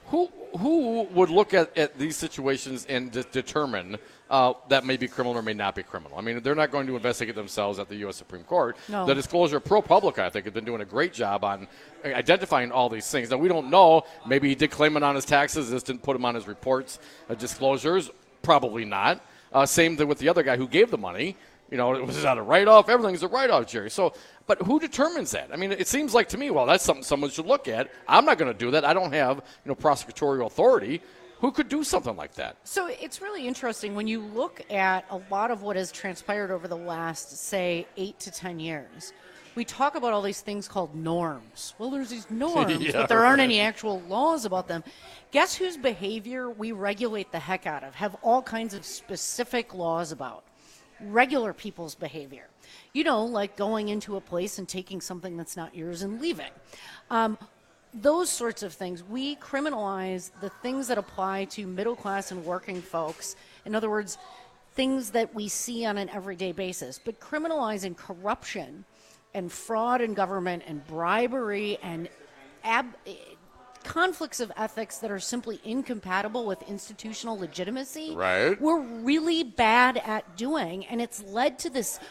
Who who would look at, at these situations and de- determine uh, that may be criminal or may not be criminal? I mean, they're not going to investigate themselves at the U S Supreme Court. No. The Disclosure ProPublica, I think, has been doing a great job on identifying all these things. Now, we don't know. Maybe he did claim it on his taxes. This didn't put him on his reports, uh, disclosures. Probably not. Uh, same thing with the other guy who gave the money. You know, it was not a write-off. Everything's a write-off, Jerry. So, but who determines that? I mean, it seems like to me, well, that's something someone should look at. I'm not going to do that. I don't have, you know, prosecutorial authority. Who could do something like that? So it's really interesting when you look at a lot of what has transpired over the last, say, eight to ten years. We talk about all these things called norms. Well, there's these norms, Yeah, but there aren't right. any actual laws about them. Guess whose behavior we regulate the heck out of, have all kinds of specific laws about? Regular people's behavior. You know, like going into a place and taking something that's not yours and leaving. Um, those sorts of things. We criminalize the things that apply to middle class and working folks. In other words, things that we see on an everyday basis. But criminalizing corruption and fraud in government and bribery and ab- conflicts of ethics that are simply incompatible with institutional legitimacy, Right. we're really bad at doing. And it's led to this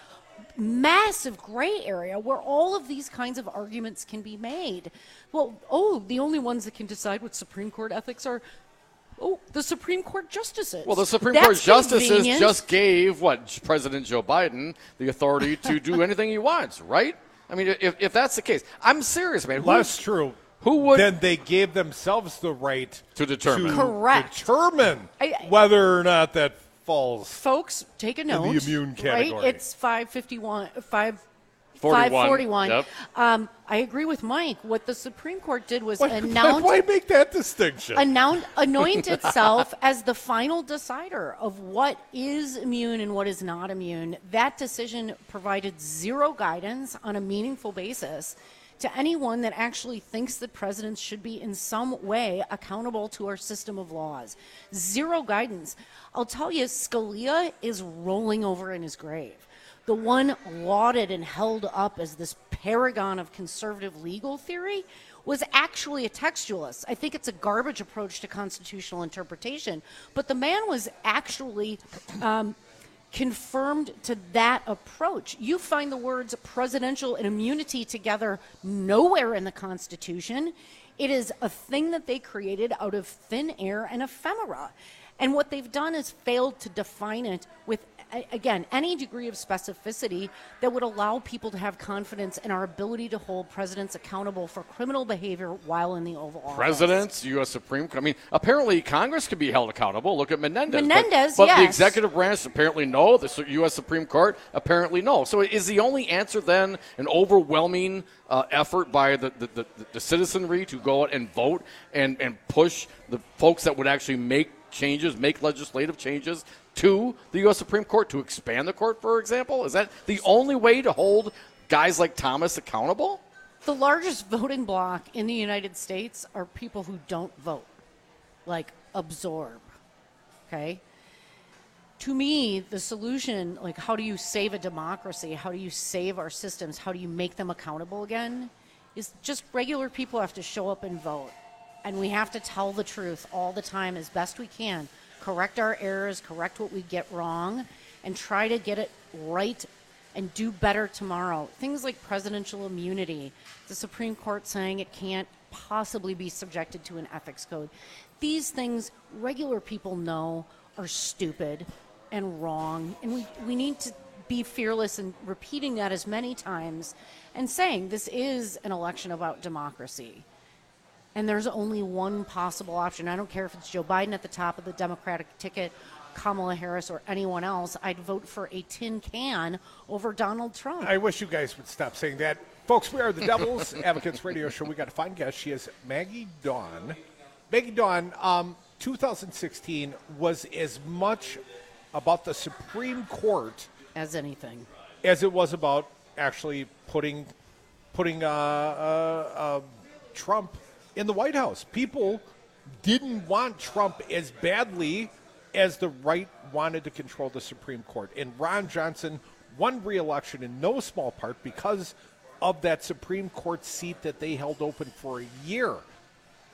massive gray area where all of these kinds of arguments can be made. Well, oh, the only ones that can decide what Supreme Court ethics are, oh, the Supreme Court justices. Well, the Supreme That's Court justices convenient. just gave, what, President Joe Biden the authority to do anything he wants, right? I mean, if, if that's the case, I'm serious, man. Who- That's true. Who would Then they gave themselves the right to determine to Correct. determine I- I- whether or not that falls. Folks, take a In note. the immune category. Right? It's five fifty-one, five. forty-one. five forty-one. Yep. Um, I agree with Mike. What the Supreme Court did was Why, announce why make that distinction? Anoun- anoint itself as the final decider of what is immune and what is not immune. That decision provided zero guidance on a meaningful basis to anyone that actually thinks that presidents should be in some way accountable to our system of laws. Zero guidance. I'll tell you, Scalia is rolling over in his grave. The one lauded and held up as this paragon of conservative legal theory was actually a textualist. I think it's a garbage approach to constitutional interpretation, but the man was actually um, confirmed to that approach. You find the words presidential and immunity together nowhere in the Constitution. It is a thing that they created out of thin air and ephemera. And what they've done is failed to define it with, a- again, any degree of specificity that would allow people to have confidence in our ability to hold presidents accountable for criminal behavior while in the Oval Office. Presidents, U S Supreme Court. I mean, apparently Congress could be held accountable. Look at Menendez. Menendez, but, but the yes. executive branch apparently no. The U S Supreme Court apparently no. So is the only answer then an overwhelming uh, effort by the, the, the, the citizenry to go out and vote and, and push the folks that would actually make changes, make legislative changes to the U S Supreme Court to expand the court, for example? Is that the only way to hold guys like Thomas accountable? The largest voting bloc in the United States are people who don't vote, like absorb, okay? To me, the solution, like how do you save a democracy? How do you save our systems? How do you make them accountable again? Is just regular people have to show up and vote. And we have to tell the truth all the time as best we can. Correct our errors, correct what we get wrong, and try to get it right and do better tomorrow. Things like presidential immunity, the Supreme Court saying it can't possibly be subjected to an ethics code. These things regular people know are stupid and wrong, and we, we need to be fearless in repeating that as many times and saying this is an election about democracy. And there's only one possible option. I don't care if it's Joe Biden at the top of the Democratic ticket, Kamala Harris, or anyone else. I'd vote for a tin can over Donald Trump. I wish you guys would stop saying that. Folks, we are the Devil's Advocates Radio Show. We got a fine guest. She is Maggie Dawn. Maggie Dawn, um, two thousand sixteen was as much about the Supreme Court as anything, as it was about actually putting putting uh, uh, uh, Trump in the White House. People didn't want Trump as badly as the right wanted to control the Supreme Court. And Ron Johnson won re-election in no small part because of that Supreme Court seat that they held open for a year.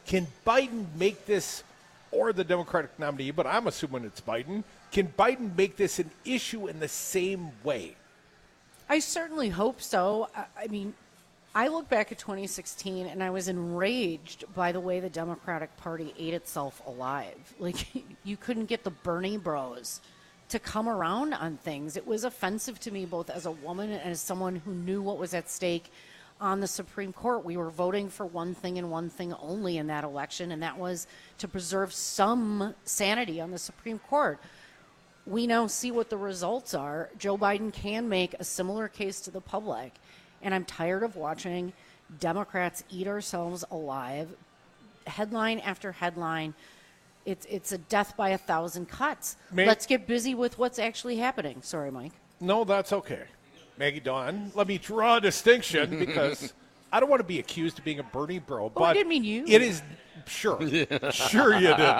Can Biden make this, or the Democratic nominee, but I'm assuming it's Biden, can Biden make this an issue in the same way? I certainly hope so. I, I mean, I look back at twenty sixteen and I was enraged by the way the Democratic Party ate itself alive. Like, you couldn't get the Bernie bros to come around on things. It was offensive to me both as a woman and as someone who knew what was at stake on the Supreme Court. We were voting for one thing and one thing only in that election, and that was to preserve some sanity on the Supreme Court. We now see what the results are. Joe Biden can make a similar case to the public, and I'm tired of watching Democrats eat ourselves alive, headline after headline. It's it's a death by a thousand cuts. May- Let's get busy with what's actually happening. Sorry, Mike. No, that's okay. Maggie Dawn, let me draw a distinction because I don't want to be accused of being a Bernie bro. Oh, but I didn't mean you. It is, sure, sure you did.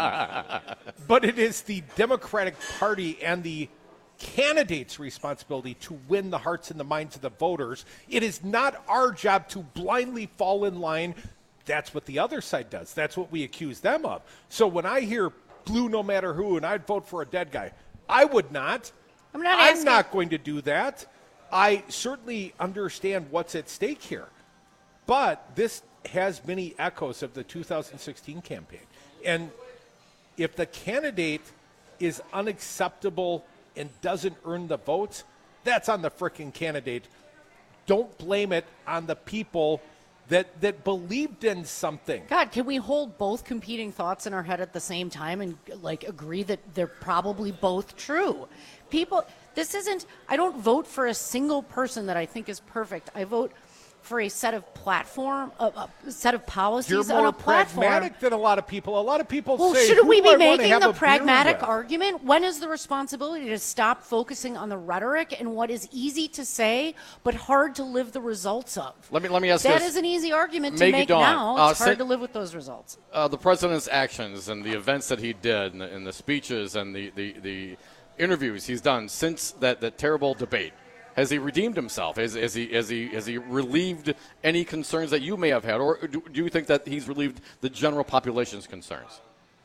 But it is the Democratic Party and the candidate's responsibility to win the hearts and the minds of the voters. It is not our job to blindly fall in line. That's what the other side does. That's what we accuse them of. So when I hear blue no matter who and I'd vote for a dead guy, I would not. I'm not I'm asking. not going to do that. I certainly understand what's at stake here. But this has many echoes of the two thousand sixteen campaign. And if the candidate is unacceptable and doesn't earn the votes, that's on the frickin' candidate. Don't blame it on the people that that believed in something. God, can we hold both competing thoughts in our head at the same time and like agree that they're probably both true? People, this isn't, I don't vote for a single person that I think is perfect. I vote for a set of platform, a, a set of policies You're on more a platform. pragmatic than a lot of people. A lot of people Well, say, shouldn't who we do I be wanna making have a the beer pragmatic with? argument? When is the responsibility to stop focusing on the rhetoric and what is easy to say but hard to live the results of? Let me let me ask That this. is an easy argument to Maggie make Dawn, now. uh, It's hard sin- to live with those results. Uh, the president's actions and the events that he did and the, and the speeches and the, the, the interviews he's done since that, that terrible debate. Has he redeemed himself? Has, has, he, has, he, has he relieved any concerns that you may have had? Or do, do you think that he's relieved the general population's concerns?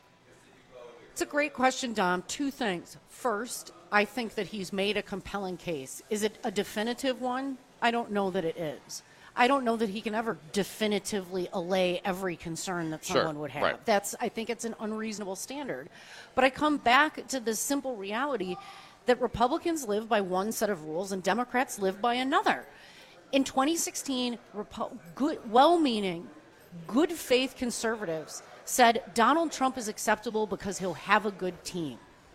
It's a great question, Dom. Two things. First, I think that he's made a compelling case. Is it a definitive one? I don't know that it is. I don't know that he can ever definitively allay every concern that Sure, someone would have. right. That's, I think it's an unreasonable standard. But I come back to the simple reality that Republicans live by one set of rules and Democrats live by another. In twenty sixteen, Repo- good, well-meaning, good faith conservatives said Donald Trump is acceptable because he'll have a good team.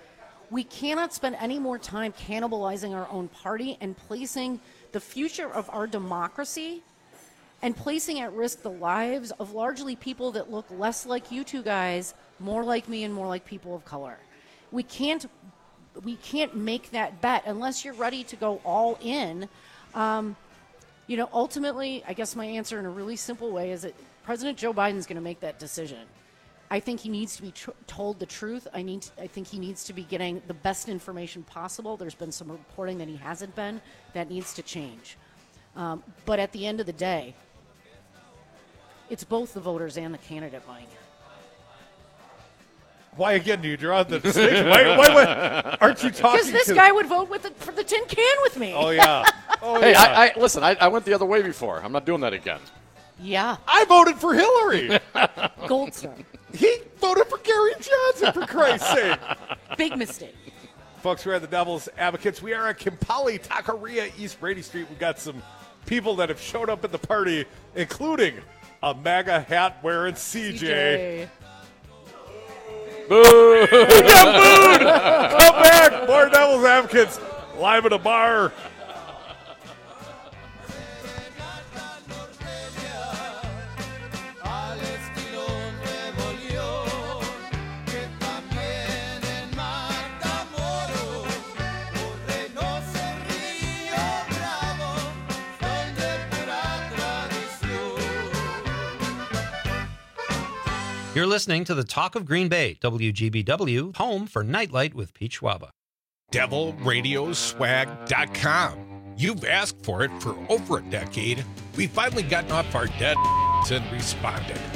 We cannot spend any more time cannibalizing our own party and placing the future of our democracy and placing at risk the lives of largely people that look less like you two guys, more like me and more like people of color. We can't we can't make that bet unless you're ready to go all in. Um, you know, ultimately, I guess my answer in a really simple way is that President Joe Biden is going to make that decision. I think he needs to be tr- told the truth. I need. To, I think he needs to be getting the best information possible. There's been some reporting that he hasn't been. That needs to change. Um, but at the end of the day, it's both the voters and the candidate, Mike. Why again do you draw the distinction? why, why, why, aren't you talking Because this to guy would vote with the, for the tin can with me. Oh, yeah. Oh, hey, yeah. I, I listen. I, I went the other way before. I'm not doing that again. Yeah. I voted for Hillary. Gold star. He voted for Gary Johnson, for Christ's sake. Big mistake. Folks, we're at the Devil's Advocates. We are at Kimpali Taqueria, East Brady Street. We've got some people that have showed up at the party, including a MAGA hat wearing C J. C J. Boo! He got booed! Come back! More Devil's Advocates live at a bar. You're listening to the Talk of Green Bay, W G B W, home for Nightlight with Pete Schwaba. devil radio swag dot com. You've asked for it for over a decade. We've finally gotten off our dead and responded.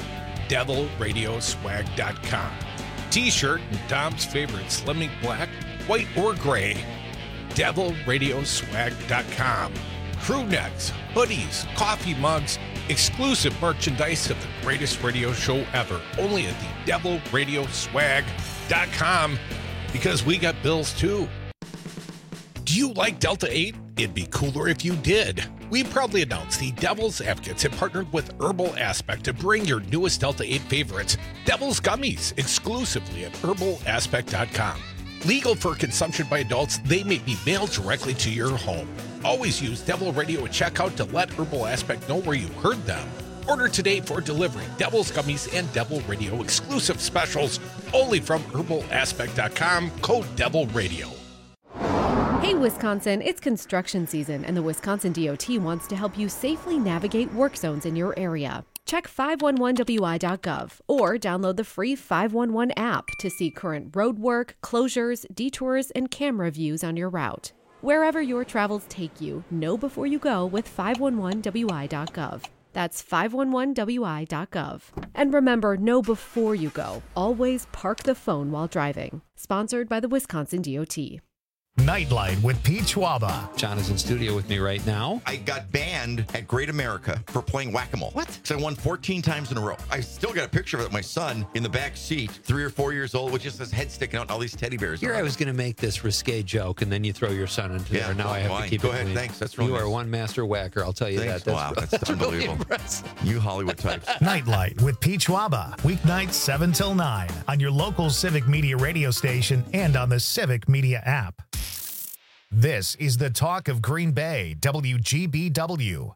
devil radio swag dot com. T-shirt and Dom's favorite Slim Ink Black, white or gray, devil radio swag dot com. Crew necks, hoodies, coffee mugs, exclusive merchandise of the greatest radio show ever, only at the devil radio swag dot com, because we got bills too. Do you like Delta eight? It'd be cooler if you did. We proudly announce the Devil's Advocates have partnered with Herbal Aspect to bring your newest Delta eight favorites, Devil's Gummies, exclusively at herbal aspect dot com. Legal for consumption by adults, they may be mailed directly to your home. Always use Devil Radio at checkout to let Herbal Aspect know where you heard them. Order today for delivery. Devil's Gummies and Devil Radio exclusive specials only from herbal aspect dot com, code Devil Radio. Hey Wisconsin, it's construction season and the Wisconsin D O T wants to help you safely navigate work zones in your area. Check five one one W I dot gov or download the free five one one app to see current road work, closures, detours, and camera views on your route. Wherever your travels take you, know before you go with five one one W I dot gov. That's five one one W I dot gov. And remember, know before you go. Always park the phone while driving. Sponsored by the Wisconsin D O T. Nightlight with Pete Schwaba. John is in studio with me right now. I got banned at Great America for playing whack-a-mole. What? Because I won fourteen times in a row. I still got a picture of it, my son in the back seat, three or four years old, with just his head sticking out and all these teddy bears. Here I was going to make this risque joke, and then you throw your son into Yeah, there. Now well, I have fine. to keep Go it ahead. clean. Thanks. That's really You nice. are one master whacker, I'll tell you Thanks. that. Wow, that's really unbelievable. impressive. You Hollywood types. Nightlight with Pete Schwaba. Weeknights seven till nine on your local Civic Media radio station and on the Civic Media app. This is the talk of Green Bay, W G B W.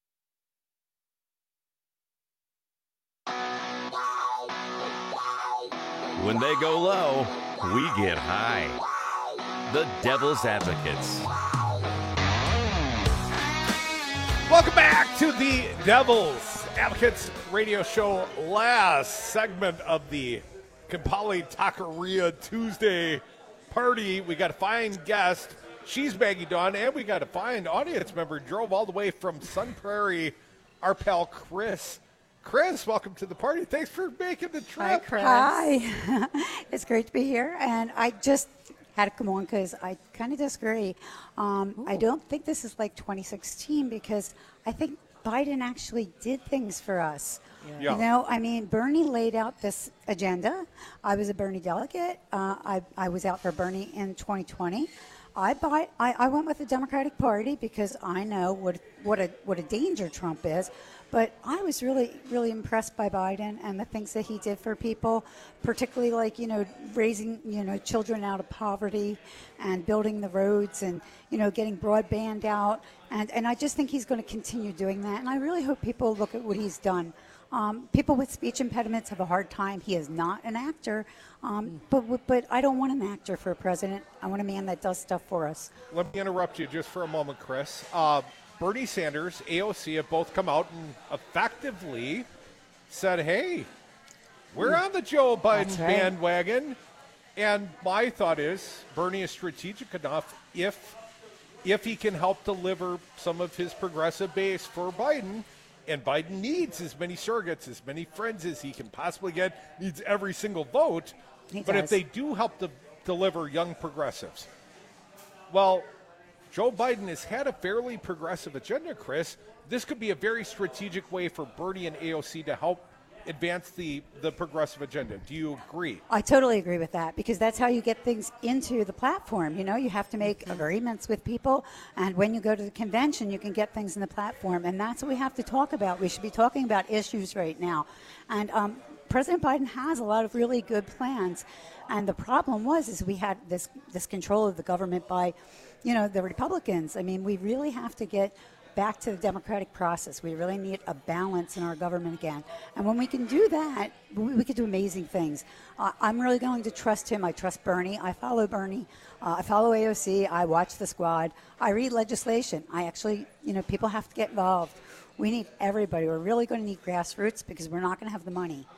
When they go low, we get high. The Devil's Advocates. Welcome back to the Devil's Advocates radio show. Last segment of the Kampali Taqueria Tuesday party. We got a fine guest. She's Maggie Dawn, and we got a fine audience member. Drove all the way from Sun Prairie, our pal Chris. Chris, welcome to the party. Thanks for making the trip. Hi, Chris. Hi. It's great to be here. And I just had to come on because I kind of disagree. Um, I don't think this is like twenty sixteen because I think Biden actually did things for us. Yeah. Yeah. You know, I mean, Bernie laid out this agenda. I was a Bernie delegate. Uh, I, I was out for Bernie in twenty twenty. I, buy, I I went with the Democratic Party because I know what what a what a danger Trump is. But I was really, really impressed by Biden and the things that he did for people, particularly like, you know, raising, you know, children out of poverty and building the roads and, you know, getting broadband out. And, and I just think he's going to continue doing that. And I really hope people look at what he's done. Um, people with speech impediments have a hard time. He is not an actor, um, but but I don't want an actor for a president. I want a man that does stuff for us. Let me interrupt you just for a moment, Chris. Uh, Bernie Sanders, A O C have both come out and effectively said, hey, we're on the Joe Biden That's right. bandwagon. And my thought is Bernie is strategic enough if if he can help deliver some of his progressive base for Biden. And Biden needs as many surrogates, as many friends as he can possibly get, needs every single vote. He but if does. they do help to deliver young progressives, well, Joe Biden has had a fairly progressive agenda, Chris. This could be a very strategic way for Bernie and A O C to help advance the, the progressive agenda. Do you agree? I totally agree with that because that's how you get things into the platform. You know, you have to make agreements with people, and when you go to the convention, you can get things in the platform, and that's what we have to talk about. We should be talking about issues right now. And um, President Biden has a lot of really good plans, and the problem was is we had this this control of the government by, you know, the Republicans. I mean, we really have to get back to the democratic process. We really need a balance in our government again. And when we can do that, we, we can do amazing things. Uh, I'm really going to trust him. I trust Bernie. I follow Bernie. Uh, I follow A O C. I watch the squad. I read legislation. I actually, you know, people have to get involved. We need everybody. We're really going to need grassroots because we're not going to have the money.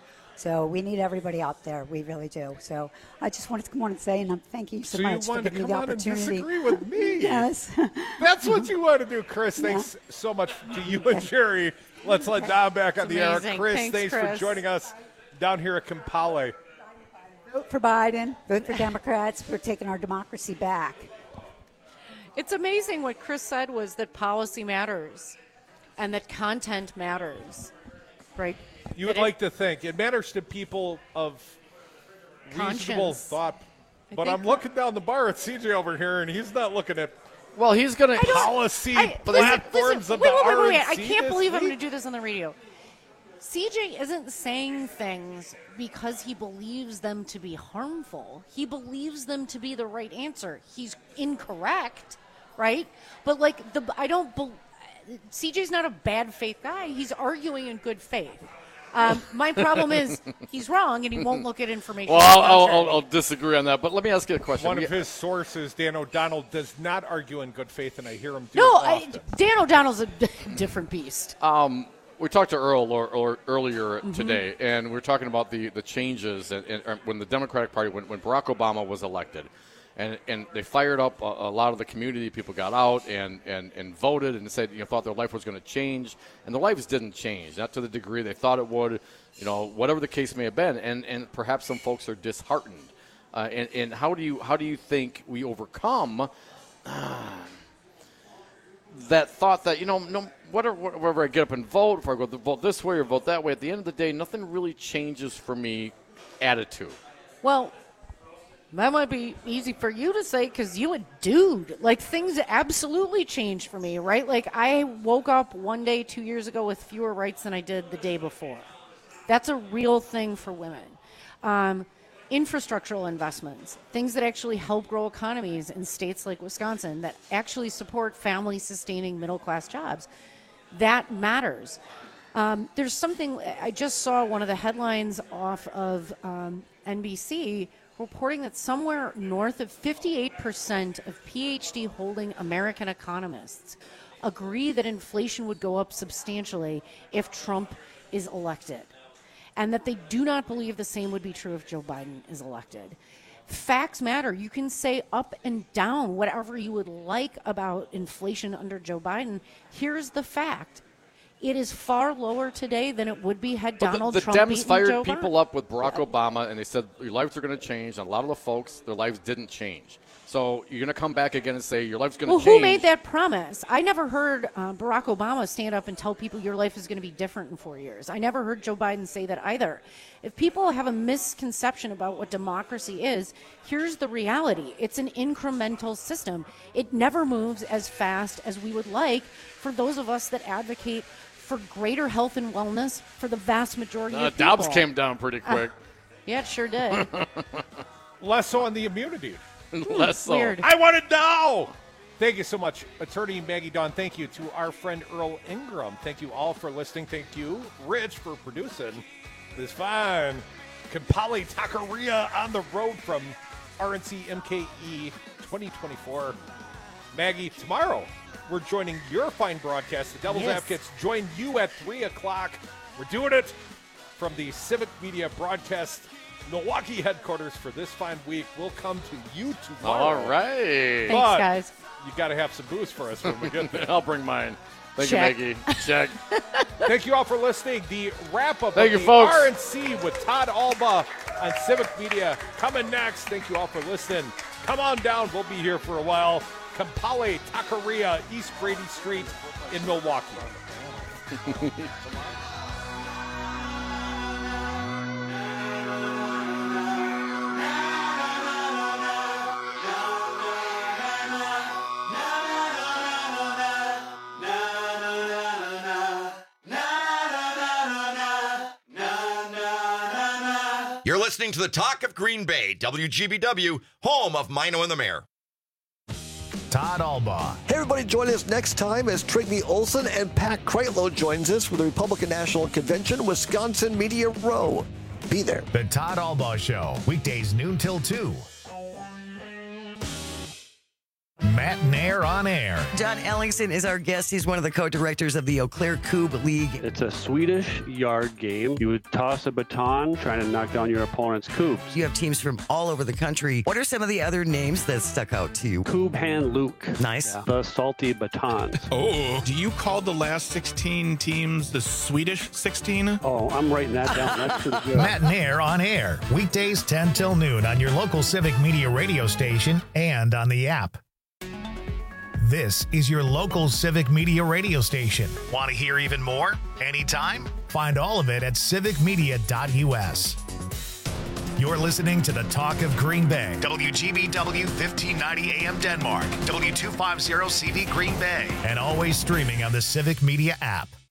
So we need everybody out there. We really do. So I just wanted to come on and say, and I'm thank you so, so much you for wanted giving to me come the on and opportunity. disagree with me. Yes. That's what you want to do, Chris. Yeah. Thanks so much to you and Jerry. Let's let Don back on It's the air. amazing. Chris, Thanks, thanks Chris. for joining us down here at Kampale. Vote for Biden. Vote for Democrats. We're taking our democracy back. It's amazing what Chris said was that policy matters and that content matters, right? You would That it- like to think it matters to people of reasonable Conscience. thought, I but think- I'm looking down the bar at C J over here, and he's not looking at Well, he's going I don't- policy I- platforms listen, of wait, the wait, wait, wait, R N I C can't this believe I'm week. going to do this on the radio. C J isn't saying things because he believes them to be harmful. He believes them to be the right answer. He's incorrect, right? But like the I don't. Be, C J's not a bad faith guy. He's arguing in good faith. Um, my problem is he's wrong and he won't look at information. Well, I'll, that's I'll, contrary. I'll, I'll disagree on that, but let me ask you a question. One We- of his sources, Dan O'Donnell, does not argue in good faith, and I hear him do no, it I, often. Dan O'Donnell's a different beast. Um, we talked to Earl or, or earlier Mhm. today, and we were talking about the, the changes and, and, when the Democratic Party, when, when Barack Obama was elected, and, and they fired up a, a lot of the community. People got out and, and, and voted and said, you know, thought their life was going to change, and their lives didn't change, not to the degree they thought it would. You know, whatever the case may have been, and, and perhaps some folks are disheartened. Uh, and, and how do you how do you think we overcome uh, that thought that, you know, no, whatever, wherever I get up and vote, if I go to vote this way or vote that way, at the end of the day, nothing really changes for me. Attitude. Well, that might be easy for you to say because you a dude. Like, things absolutely changed for me, right? Like, I woke up one day two years ago with fewer rights than I did the day before. That's a real thing for women. Um, infrastructural investments, things that actually help grow economies in states like Wisconsin that actually support family-sustaining middle-class jobs. That matters. Um, there's something, I just saw one of the headlines off of um, N B C reporting that somewhere north of fifty-eight percent of PhD holding American economists agree that inflation would go up substantially if Trump is elected, and that they do not believe the same would be true if Joe Biden is elected. Facts matter. You can say up and down whatever you would like about inflation under Joe Biden. Here's the fact. It is far lower today than it would be had But Donald the, the Trump Dems beaten fired Joe people Biden. up with Barack Obama, and they said your lives are going to change. And a lot of the folks, their lives didn't change. So you're going to come back again and say your life's going to Well, change. who made that promise? I never heard uh, Barack Obama stand up and tell people your life is going to be different in four years. I never heard Joe Biden say that either. If people have a misconception about what democracy is, here's the reality. It's an incremental system. It never moves as fast as we would like for those of us that advocate for greater health and wellness for the vast majority Uh, of people. Dobbs came down pretty quick. Uh, yeah, it sure did. Less so on the immunity. Less so. Weird. I want it now. Thank you so much, Attorney Maggie Dawn. Thank you to our friend Earl Ingram. Thank you all for listening. Thank you, Rich, for producing this fine Kampali Taqueria on the road from R N C M K E twenty twenty-four. Maggie, tomorrow we're joining your fine broadcast. The Devil's Yes. Advocates join you at three o'clock. We're doing it from the Civic Media Broadcast Milwaukee headquarters for this fine week. We'll come to you tomorrow. All right. Thanks, But guys. you got to have some booze for us when we get there. I'll bring mine. Thank Check. you, Maggie. Check. Thank you all for listening. The wrap-up Thank of you, the folks. R N C with Todd Alba on Civic Media coming next. Thank you all for listening. Come on down. We'll be here for a while. Kampale Taqueria, East Brady Street in Milwaukee. You're listening to the Talk of Green Bay, W G B W, home of Mino and the Mayor. Todd Alba. Hey, everybody, join us next time as Trigny Olson and Pat Kreitlow joins us for the Republican National Convention, Wisconsin Media Row. Be there. The Todd Alba Show, weekdays noon till two. Matt Nair on air. John Ellingson is our guest. He's one of the co-directors of the Eau Claire Cube League. It's a Swedish yard game. You would toss a baton trying to knock down your opponent's cubes. You have teams from all over the country. What are some of the other names that stuck out to you? Cube Hand Luke. Nice. Yeah. The Salty Batons. Oh, do you call the last sixteen teams the Swedish sixteen? Oh, I'm writing that down. That's pretty good. Matt Nair on air. Weekdays ten till noon on your local Civic Media radio station and on the app. This is your local Civic Media radio station. Want to hear even more? Anytime? Find all of it at civic media dot u s. You're listening to the Talk of Green Bay. W G B W fifteen ninety A M Denmark. W two fifty C V Green Bay. And always streaming on the Civic Media app.